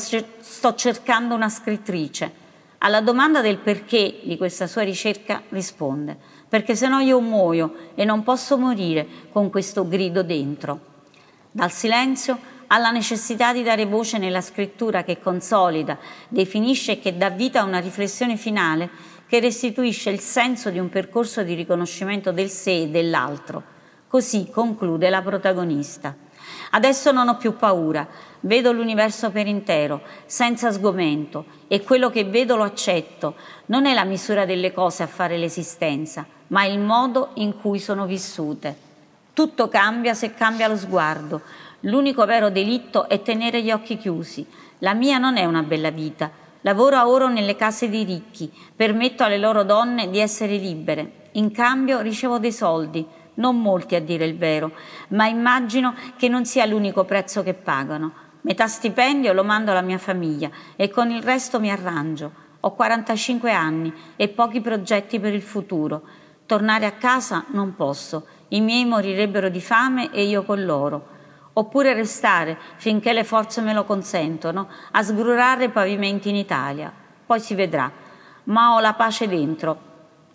Sto cercando una scrittrice». Alla domanda del perché di questa sua ricerca risponde: «Perché sennò io muoio e non posso morire con questo grido dentro». Dal silenzio alla necessità di dare voce nella scrittura che consolida, definisce e che dà vita a una riflessione finale che restituisce il senso di un percorso di riconoscimento del sé e dell'altro. Così conclude la protagonista. Adesso non ho più paura, vedo l'universo per intero, senza sgomento, e quello che vedo lo accetto. Non è la misura delle cose a fare l'esistenza, ma il modo in cui sono vissute. Tutto cambia se cambia lo sguardo. L'unico vero delitto è tenere gli occhi chiusi. La mia non è una bella vita. Lavoro a oro nelle case dei ricchi, permetto alle loro donne di essere libere. In cambio ricevo dei soldi. Non molti a dire il vero, ma immagino che non sia l'unico prezzo che pagano. Metà stipendio lo mando alla mia famiglia e con il resto mi arrangio. Ho 45 anni e pochi progetti per il futuro. Tornare a casa non posso, i miei morirebbero di fame e io con loro. Oppure restare, finché le forze me lo consentono, a sgrurare i pavimenti in Italia. Poi si vedrà, ma ho la pace dentro.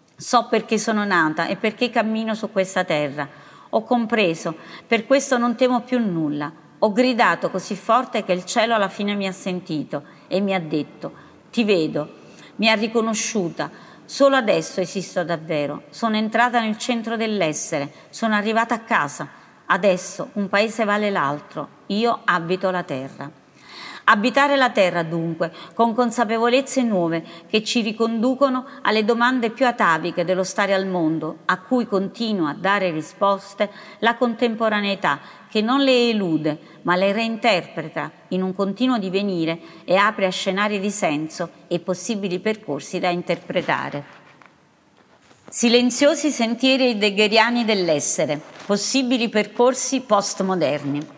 So perché sono nata e perché cammino su questa terra. Ho compreso, per questo non temo più nulla. Ho gridato così forte che il cielo alla fine mi ha sentito e mi ha detto: «Ti vedo». Mi ha riconosciuta. Solo adesso esisto davvero. Sono entrata nel centro dell'essere. Sono arrivata a casa. Adesso un paese vale l'altro. Io abito la terra. Abitare la terra, dunque, con consapevolezze nuove che ci riconducono alle domande più ataviche dello stare al mondo, a cui continua a dare risposte la contemporaneità, che non le elude, ma le reinterpreta in un continuo divenire e apre a scenari di senso e possibili percorsi da interpretare. Silenziosi sentieri heideggeriani dell'essere, possibili percorsi postmoderni.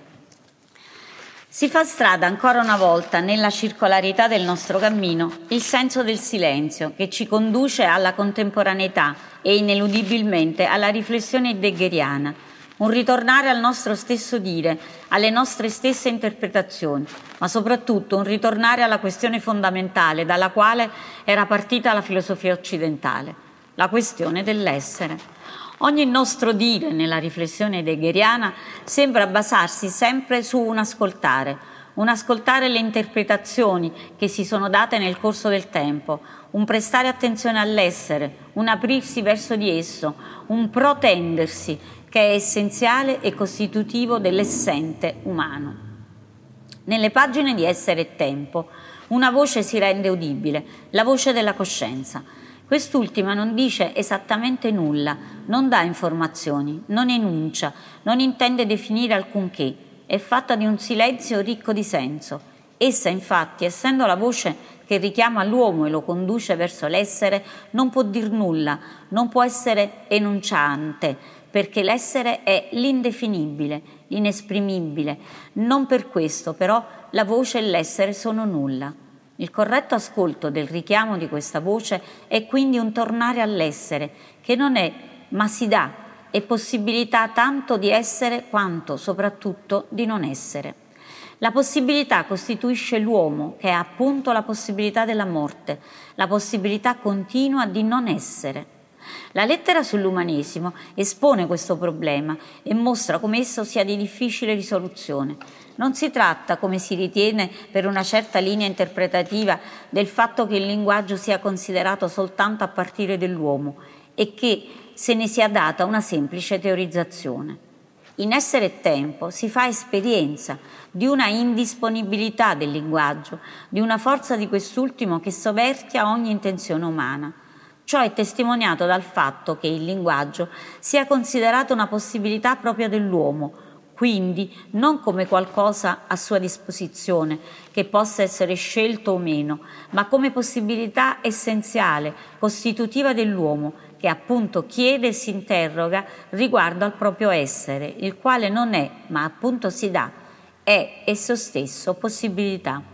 Si fa strada ancora una volta nella circolarità del nostro cammino il senso del silenzio che ci conduce alla contemporaneità e ineludibilmente alla riflessione heideggeriana, un ritornare al nostro stesso dire, alle nostre stesse interpretazioni, ma soprattutto un ritornare alla questione fondamentale dalla quale era partita la filosofia occidentale, la questione dell'essere. Ogni nostro dire nella riflessione heideggeriana sembra basarsi sempre su un ascoltare un ascoltare le interpretazioni che si sono date nel corso del tempo, un prestare attenzione all'essere, un aprirsi verso di esso, un protendersi che è essenziale e costitutivo dell'essente umano. Nelle pagine di Essere e Tempo una voce si rende udibile, la voce della coscienza. Quest'ultima non dice esattamente nulla, non dà informazioni, non enuncia, non intende definire alcunché, è fatta di un silenzio ricco di senso. Essa, infatti, essendo la voce che richiama l'uomo e lo conduce verso l'essere, non può dir nulla, non può essere enunciante, perché l'essere è l'indefinibile, l'inesprimibile. Non per questo, però, la voce e l'essere sono nulla. Il corretto ascolto del richiamo di questa voce è quindi un tornare all'essere, che non è, ma si dà, e possibilità tanto di essere quanto, soprattutto, di non essere. La possibilità costituisce l'uomo, che è appunto la possibilità della morte, la possibilità continua di non essere. La lettera sull'umanesimo espone questo problema e mostra come esso sia di difficile risoluzione. Non si tratta, come si ritiene per una certa linea interpretativa, del fatto che il linguaggio sia considerato soltanto a partire dell'uomo e che se ne sia data una semplice teorizzazione. In Essere e Tempo si fa esperienza di una indisponibilità del linguaggio, di una forza di quest'ultimo che soverchia ogni intenzione umana. Ciò è testimoniato dal fatto che il linguaggio sia considerato una possibilità propria dell'uomo, quindi non come qualcosa a sua disposizione, che possa essere scelto o meno, ma come possibilità essenziale, costitutiva dell'uomo, che appunto chiede e si interroga riguardo al proprio essere, il quale non è, ma appunto si dà, è esso stesso possibilità.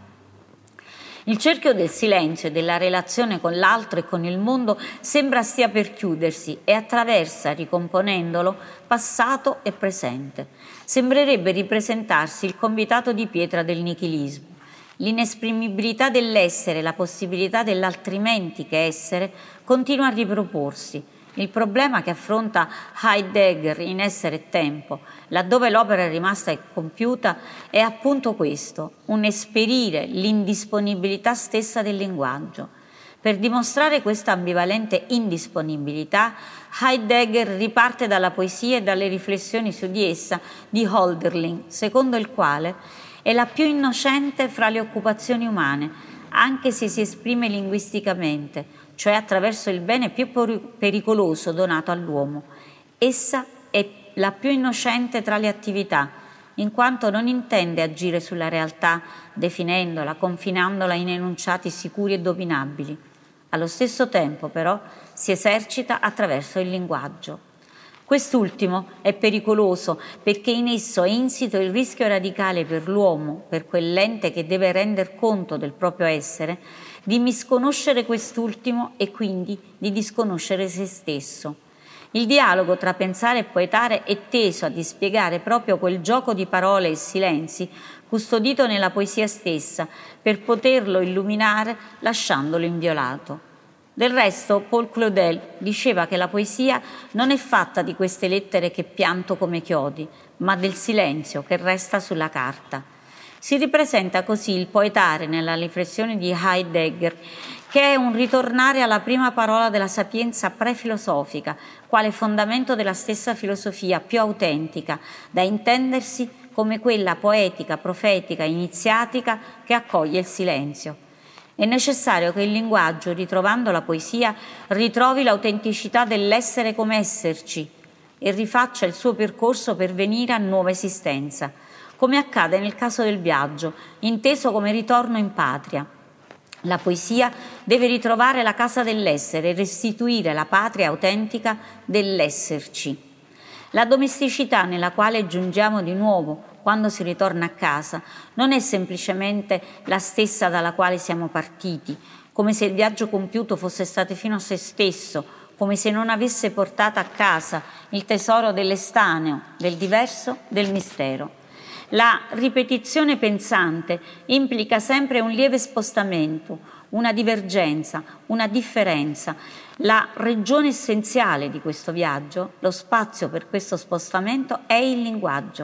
Il cerchio del silenzio e della relazione con l'altro e con il mondo sembra stia per chiudersi e attraversa, ricomponendolo, passato e presente. Sembrerebbe ripresentarsi il convitato di pietra del nichilismo. L'inesprimibilità dell'essere, la possibilità dell'altrimenti che essere, continua a riproporsi. Il problema che affronta Heidegger in Essere e Tempo, laddove l'opera è rimasta incompiuta, è appunto questo, un esperire l'indisponibilità stessa del linguaggio. Per dimostrare questa ambivalente indisponibilità, Heidegger riparte dalla poesia e dalle riflessioni su di essa di Hölderlin, secondo il quale è la più innocente fra le occupazioni umane, anche se si esprime linguisticamente, cioè attraverso il bene più pericoloso donato all'uomo. Essa è la più innocente tra le attività, in quanto non intende agire sulla realtà, definendola, confinandola in enunciati sicuri ed opinabili. Allo stesso tempo, però, si esercita attraverso il linguaggio. Quest'ultimo è pericoloso perché in esso è insito il rischio radicale per l'uomo, per quell'ente che deve render conto del proprio essere, di misconoscere quest'ultimo e quindi di disconoscere se stesso. Il dialogo tra pensare e poetare è teso a dispiegare proprio quel gioco di parole e silenzi custodito nella poesia stessa per poterlo illuminare lasciandolo inviolato. Del resto, Paul Claudel diceva che la poesia non è fatta di queste lettere che pianto come chiodi, ma del silenzio che resta sulla carta. Si ripresenta così il poetare nella riflessione di Heidegger, che è un ritornare alla prima parola della sapienza prefilosofica, quale fondamento della stessa filosofia più autentica, da intendersi come quella poetica, profetica, iniziatica che accoglie il silenzio. È necessario che il linguaggio, ritrovando la poesia, ritrovi l'autenticità dell'essere come esserci e rifaccia il suo percorso per venire a nuova esistenza, come accade nel caso del viaggio, inteso come ritorno in patria. La poesia deve ritrovare la casa dell'essere e restituire la patria autentica dell'esserci. La domesticità nella quale giungiamo di nuovo quando si ritorna a casa non è semplicemente la stessa dalla quale siamo partiti, come se il viaggio compiuto fosse stato fino a se stesso, come se non avesse portato a casa il tesoro dell'estaneo, del diverso, del mistero. La ripetizione pensante implica sempre un lieve spostamento, una divergenza, una differenza. La regione essenziale di questo viaggio, lo spazio per questo spostamento, è il linguaggio.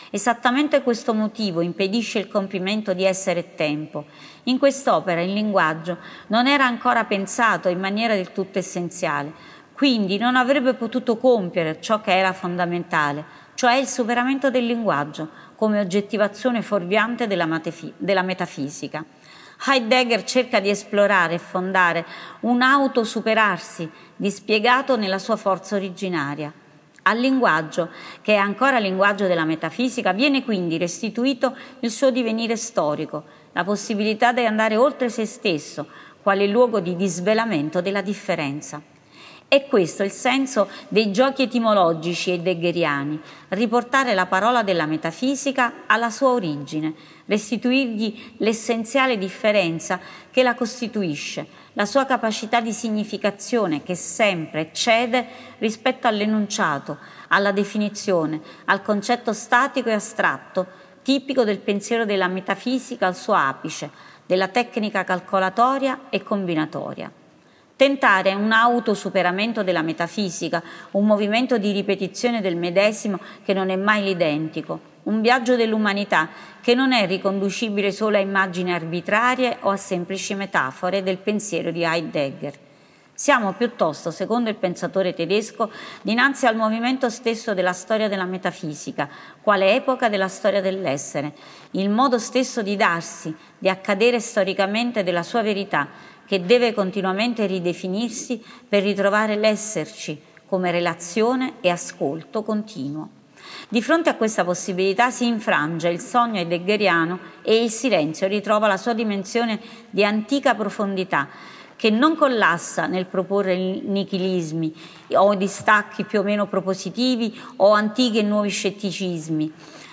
Esattamente questo motivo impedisce il compimento di essere e tempo. In quest'opera il linguaggio non era ancora pensato in maniera del tutto essenziale, quindi non avrebbe potuto compiere ciò che era fondamentale, cioè il superamento del linguaggio come oggettivazione fuorviante della metafisica. Heidegger cerca di esplorare e fondare un autosuperarsi dispiegato nella sua forza originaria. Al linguaggio, che è ancora linguaggio della metafisica, viene quindi restituito il suo divenire storico, la possibilità di andare oltre se stesso, quale luogo di disvelamento della differenza. È questo il senso dei giochi etimologici heideggeriani, riportare la parola della metafisica alla sua origine, restituirgli l'essenziale differenza che la costituisce, la sua capacità di significazione che sempre eccede rispetto all'enunciato, alla definizione, al concetto statico e astratto, tipico del pensiero della metafisica al suo apice, della tecnica calcolatoria e combinatoria. Tentare un autosuperamento della metafisica, un movimento di ripetizione del medesimo che non è mai l'identico, un viaggio dell'umanità che non è riconducibile solo a immagini arbitrarie o a semplici metafore del pensiero di Heidegger. Siamo piuttosto, secondo il pensatore tedesco, dinanzi al movimento stesso della storia della metafisica, quale epoca della storia dell'essere, il modo stesso di darsi, di accadere storicamente della sua verità, che deve continuamente ridefinirsi per ritrovare l'esserci come relazione e ascolto continuo. Di fronte a questa possibilità si infrange il sogno heideggeriano e il silenzio ritrova la sua dimensione di antica profondità, che non collassa nel proporre nichilismi o distacchi più o meno propositivi o antichi e nuovi scetticismi,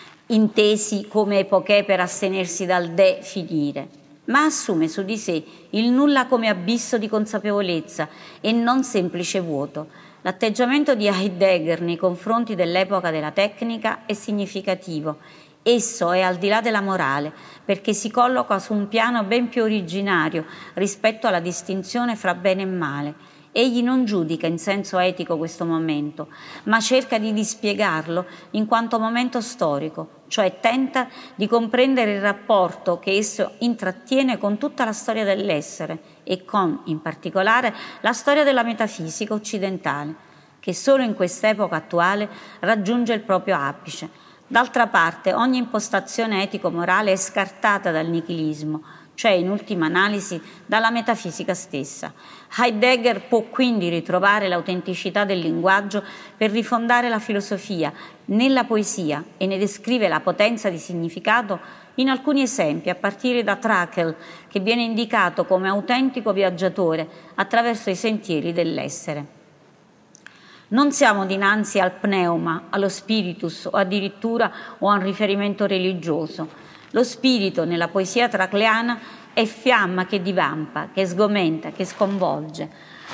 intesi come epoche per astenersi dal definire, ma assume su di sé il nulla come abisso di consapevolezza e non semplice vuoto. L'atteggiamento di Heidegger nei confronti dell'epoca della tecnica è significativo. Esso è al di là della morale, perché si colloca su un piano ben più originario rispetto alla distinzione fra bene e male. Egli non giudica in senso etico questo momento, ma cerca di dispiegarlo in quanto momento storico, cioè tenta di comprendere il rapporto che esso intrattiene con tutta la storia dell'essere e con, in particolare, la storia della metafisica occidentale, che solo in quest'epoca attuale raggiunge il proprio apice. D'altra parte, ogni impostazione etico-morale è scartata dal nichilismo, cioè in ultima analisi dalla metafisica stessa. Heidegger può quindi ritrovare l'autenticità del linguaggio per rifondare la filosofia nella poesia e ne descrive la potenza di significato in alcuni esempi, a partire da Trakl, che viene indicato come autentico viaggiatore attraverso i sentieri dell'essere. Non siamo dinanzi al pneuma, allo spiritus o addirittura a un riferimento religioso. Lo spirito nella poesia tracleana è fiamma che divampa, che sgomenta, che sconvolge.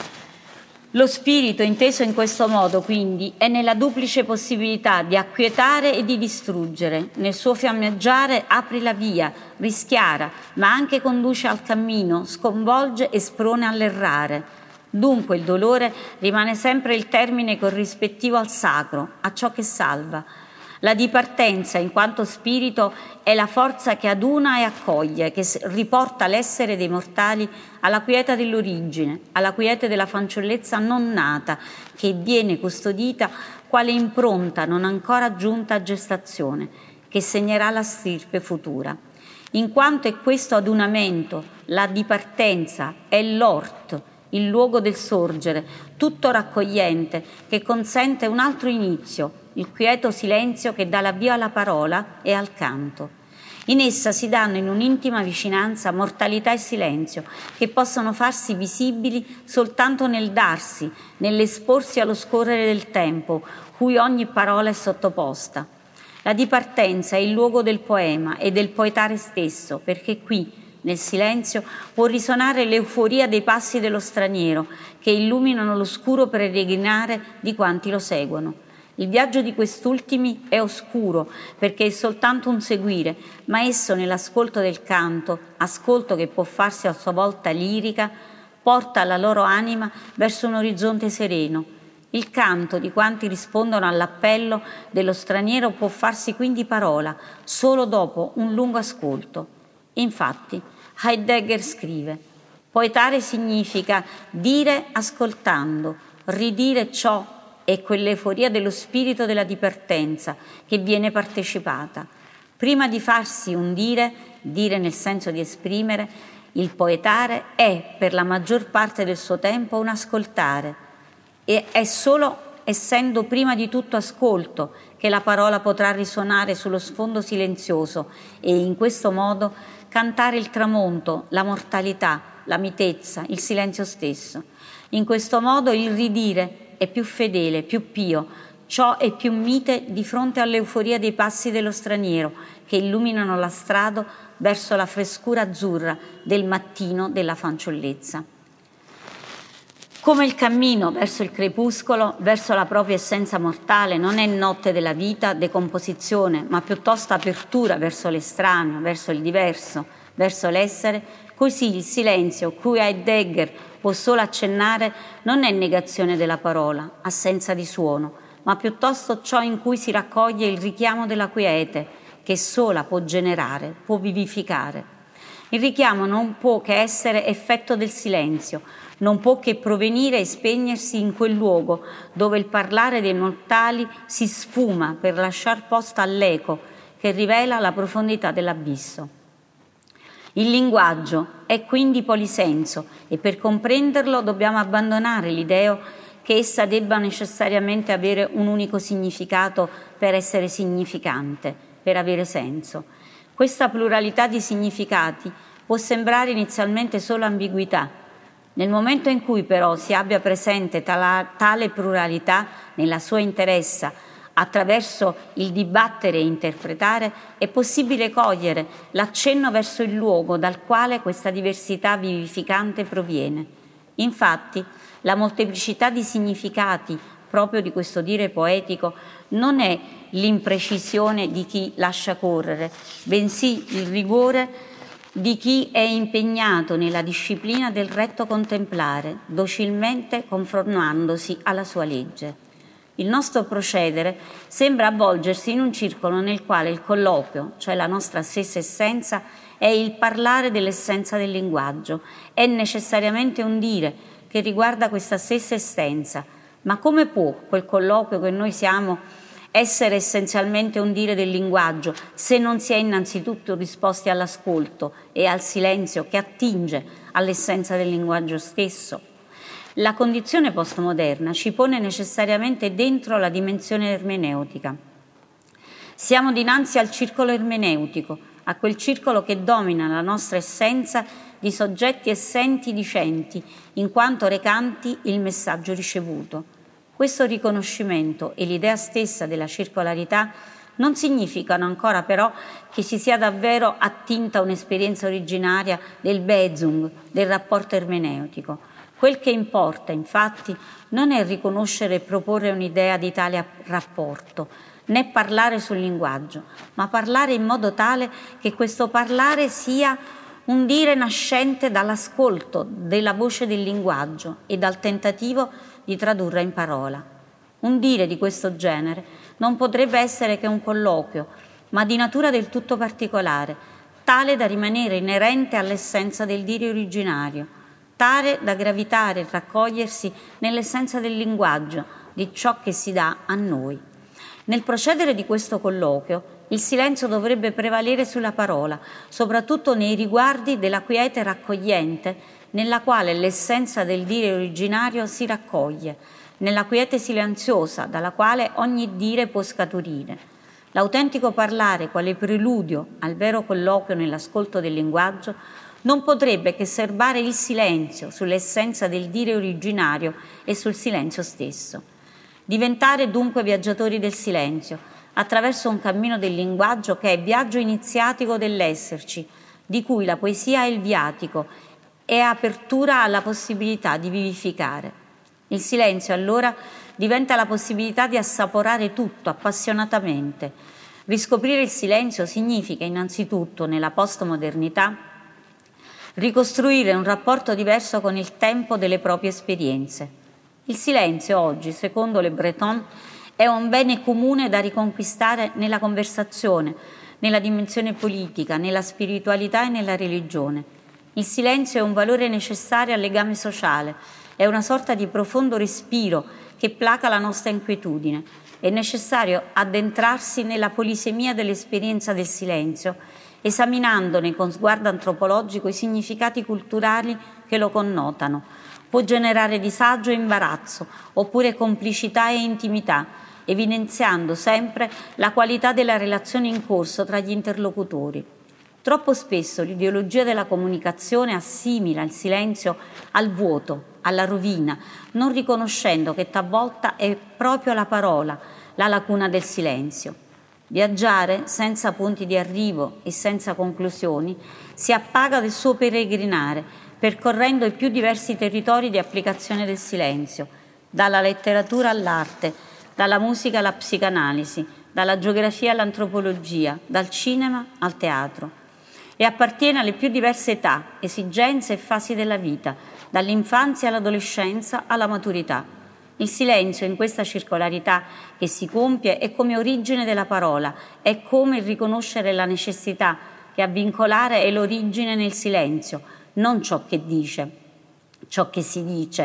Lo spirito, inteso in questo modo, quindi, è nella duplice possibilità di acquietare e di distruggere. Nel suo fiammeggiare apre la via, rischiara, ma anche conduce al cammino, sconvolge e sprona all'errare. Dunque il dolore rimane sempre il termine corrispettivo al sacro, a ciò che salva. La dipartenza, in quanto spirito, è la forza che aduna e accoglie, che riporta l'essere dei mortali alla quiete dell'origine, alla quiete della fanciullezza non nata, che viene custodita quale impronta non ancora giunta a gestazione, che segnerà la stirpe futura. In quanto è questo adunamento, la dipartenza, è l'ort, il luogo del sorgere, tutto raccogliente, che consente un altro inizio, il quieto silenzio che dà l'avvio alla parola e al canto. In essa si danno in un'intima vicinanza mortalità e silenzio, che possono farsi visibili soltanto nel darsi, nell'esporsi allo scorrere del tempo, cui ogni parola è sottoposta. La dipartenza è il luogo del poema e del poetare stesso, perché qui, nel silenzio, può risonare l'euforia dei passi dello straniero, che illuminano l'oscuro peregrinare di quanti lo seguono. Il viaggio di quest'ultimi è oscuro perché è soltanto un seguire, ma esso nell'ascolto del canto, ascolto che può farsi a sua volta lirica, porta la loro anima verso un orizzonte sereno. Il canto di quanti rispondono all'appello dello straniero può farsi quindi parola solo dopo un lungo ascolto. Infatti, Heidegger scrive: poetare significa dire ascoltando, ridire ciò e quell'euforia dello spirito della dipartenza che viene partecipata. Prima di farsi un dire nel senso di esprimere, il poetare è per la maggior parte del suo tempo un ascoltare, e è solo essendo prima di tutto ascolto che la parola potrà risuonare sullo sfondo silenzioso e in questo modo cantare il tramonto, la mortalità, la mitezza, il silenzio stesso. In questo modo il ridire è più fedele, più pio, ciò è più mite di fronte all'euforia dei passi dello straniero che illuminano la strada verso la frescura azzurra del mattino della fanciullezza. Come il cammino verso il crepuscolo, verso la propria essenza mortale, non è notte della vita, decomposizione, ma piuttosto apertura verso l'estraneo, verso il diverso, verso l'essere, così il silenzio, cui Heidegger può solo accennare, non è negazione della parola, assenza di suono, ma piuttosto ciò in cui si raccoglie il richiamo della quiete, che sola può generare, può vivificare. Il richiamo non può che essere effetto del silenzio, non può che provenire e spegnersi in quel luogo dove il parlare dei mortali si sfuma per lasciar posto all'eco che rivela la profondità dell'abisso. Il linguaggio è quindi polisenso e per comprenderlo dobbiamo abbandonare l'idea che essa debba necessariamente avere un unico significato per essere significante, per avere senso. Questa pluralità di significati può sembrare inizialmente solo ambiguità. Nel momento in cui però si abbia presente tale pluralità nella sua interezza, attraverso il dibattere e interpretare, è possibile cogliere l'accenno verso il luogo dal quale questa diversità vivificante proviene. Infatti, la molteplicità di significati proprio di questo dire poetico non è l'imprecisione di chi lascia correre, bensì il rigore di chi è impegnato nella disciplina del retto contemplare, docilmente conformandosi alla sua legge. Il nostro procedere sembra avvolgersi in un circolo nel quale il colloquio, cioè la nostra stessa essenza, è il parlare dell'essenza del linguaggio, è necessariamente un dire che riguarda questa stessa essenza. Ma come può quel colloquio che noi siamo essere essenzialmente un dire del linguaggio se non si è innanzitutto disposti all'ascolto e al silenzio che attinge all'essenza del linguaggio stesso? La condizione postmoderna ci pone necessariamente dentro la dimensione ermeneutica. Siamo dinanzi al circolo ermeneutico, a quel circolo che domina la nostra essenza di soggetti essenti dicenti, in quanto recanti il messaggio ricevuto. Questo riconoscimento e l'idea stessa della circolarità non significano ancora però che si sia davvero attinta un'esperienza originaria del Bezug, del rapporto ermeneutico. Quel che importa, infatti, non è riconoscere e proporre un'idea di tale rapporto, né parlare sul linguaggio, ma parlare in modo tale che questo parlare sia un dire nascente dall'ascolto della voce del linguaggio e dal tentativo di tradurre in parola. Un dire di questo genere non potrebbe essere che un colloquio, ma di natura del tutto particolare, tale da rimanere inerente all'essenza del dire originario, tale da gravitare e raccogliersi nell'essenza del linguaggio, di ciò che si dà a noi. Nel procedere di questo colloquio, il silenzio dovrebbe prevalere sulla parola, soprattutto nei riguardi della quiete raccogliente, nella quale l'essenza del dire originario si raccoglie, nella quiete silenziosa dalla quale ogni dire può scaturire. L'autentico parlare, quale preludio al vero colloquio nell'ascolto del linguaggio, non potrebbe che serbare il silenzio sull'essenza del dire originario e sul silenzio stesso. Diventare dunque viaggiatori del silenzio, attraverso un cammino del linguaggio che è viaggio iniziatico dell'esserci, di cui la poesia è il viatico e apertura alla possibilità di vivificare. Il silenzio allora diventa la possibilità di assaporare tutto appassionatamente. Riscoprire il silenzio significa innanzitutto, nella postmodernità, ricostruire un rapporto diverso con il tempo delle proprie esperienze. Il silenzio oggi, secondo Le Breton, è un bene comune da riconquistare nella conversazione, nella dimensione politica, nella spiritualità e nella religione. Il silenzio è un valore necessario al legame sociale, è una sorta di profondo respiro che placa la nostra inquietudine. È necessario addentrarsi nella polisemia dell'esperienza del silenzio, esaminandone con sguardo antropologico i significati culturali che lo connotano. Può generare disagio e imbarazzo, oppure complicità e intimità, evidenziando sempre la qualità della relazione in corso tra gli interlocutori. Troppo spesso l'ideologia della comunicazione assimila il silenzio al vuoto, alla rovina, non riconoscendo che talvolta è proprio la parola la lacuna del silenzio. Viaggiare senza punti di arrivo e senza conclusioni si appaga del suo peregrinare, percorrendo i più diversi territori di applicazione del silenzio, dalla letteratura all'arte, dalla musica alla psicanalisi, dalla geografia all'antropologia, dal cinema al teatro. E appartiene alle più diverse età, esigenze e fasi della vita, dall'infanzia all'adolescenza alla maturità. Il silenzio in questa circolarità che si compie è come origine della parola, è come riconoscere la necessità che a vincolare è l'origine nel silenzio, non ciò che dice, ciò che si dice.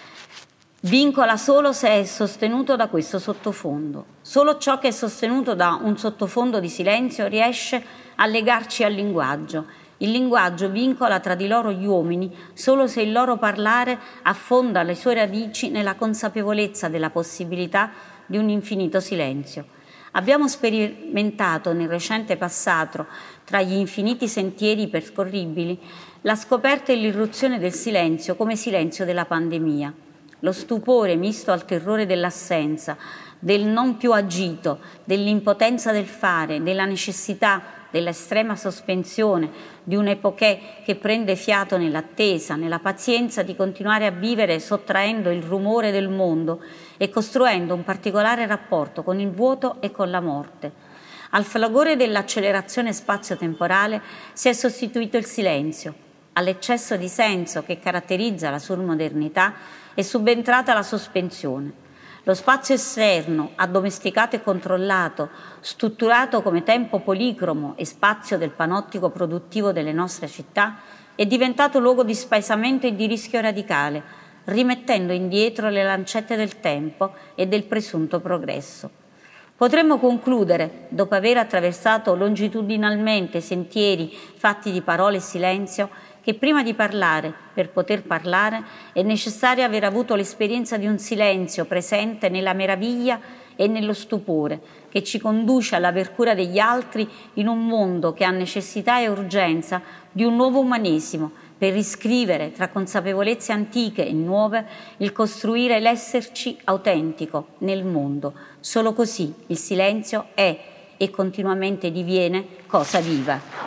Vincola solo se è sostenuto da questo sottofondo. Solo ciò che è sostenuto da un sottofondo di silenzio riesce a legarci al linguaggio. Il linguaggio vincola tra di loro gli uomini solo se il loro parlare affonda le sue radici nella consapevolezza della possibilità di un infinito silenzio. Abbiamo sperimentato nel recente passato, tra gli infiniti sentieri percorribili, la scoperta e l'irruzione del silenzio come silenzio della pandemia. Lo stupore misto al terrore dell'assenza, del non più agito, dell'impotenza del fare, della necessità, dell'estrema sospensione, di un'epoché che prende fiato nell'attesa, nella pazienza di continuare a vivere sottraendo il rumore del mondo e costruendo un particolare rapporto con il vuoto e con la morte. Al fragore dell'accelerazione spazio-temporale si è sostituito il silenzio. All'eccesso di senso che caratterizza la surmodernità è subentrata la sospensione. Lo spazio esterno, addomesticato e controllato, strutturato come tempo policromo e spazio del panottico produttivo delle nostre città, è diventato luogo di spaesamento e di rischio radicale, rimettendo indietro le lancette del tempo e del presunto progresso. Potremmo concludere, dopo aver attraversato longitudinalmente sentieri fatti di parole e silenzio, che prima di parlare, per poter parlare, è necessario aver avuto l'esperienza di un silenzio presente nella meraviglia e nello stupore, che ci conduce all'apertura degli altri in un mondo che ha necessità e urgenza di un nuovo umanesimo, per riscrivere tra consapevolezze antiche e nuove il costruire l'esserci autentico nel mondo. Solo così il silenzio è e continuamente diviene cosa viva.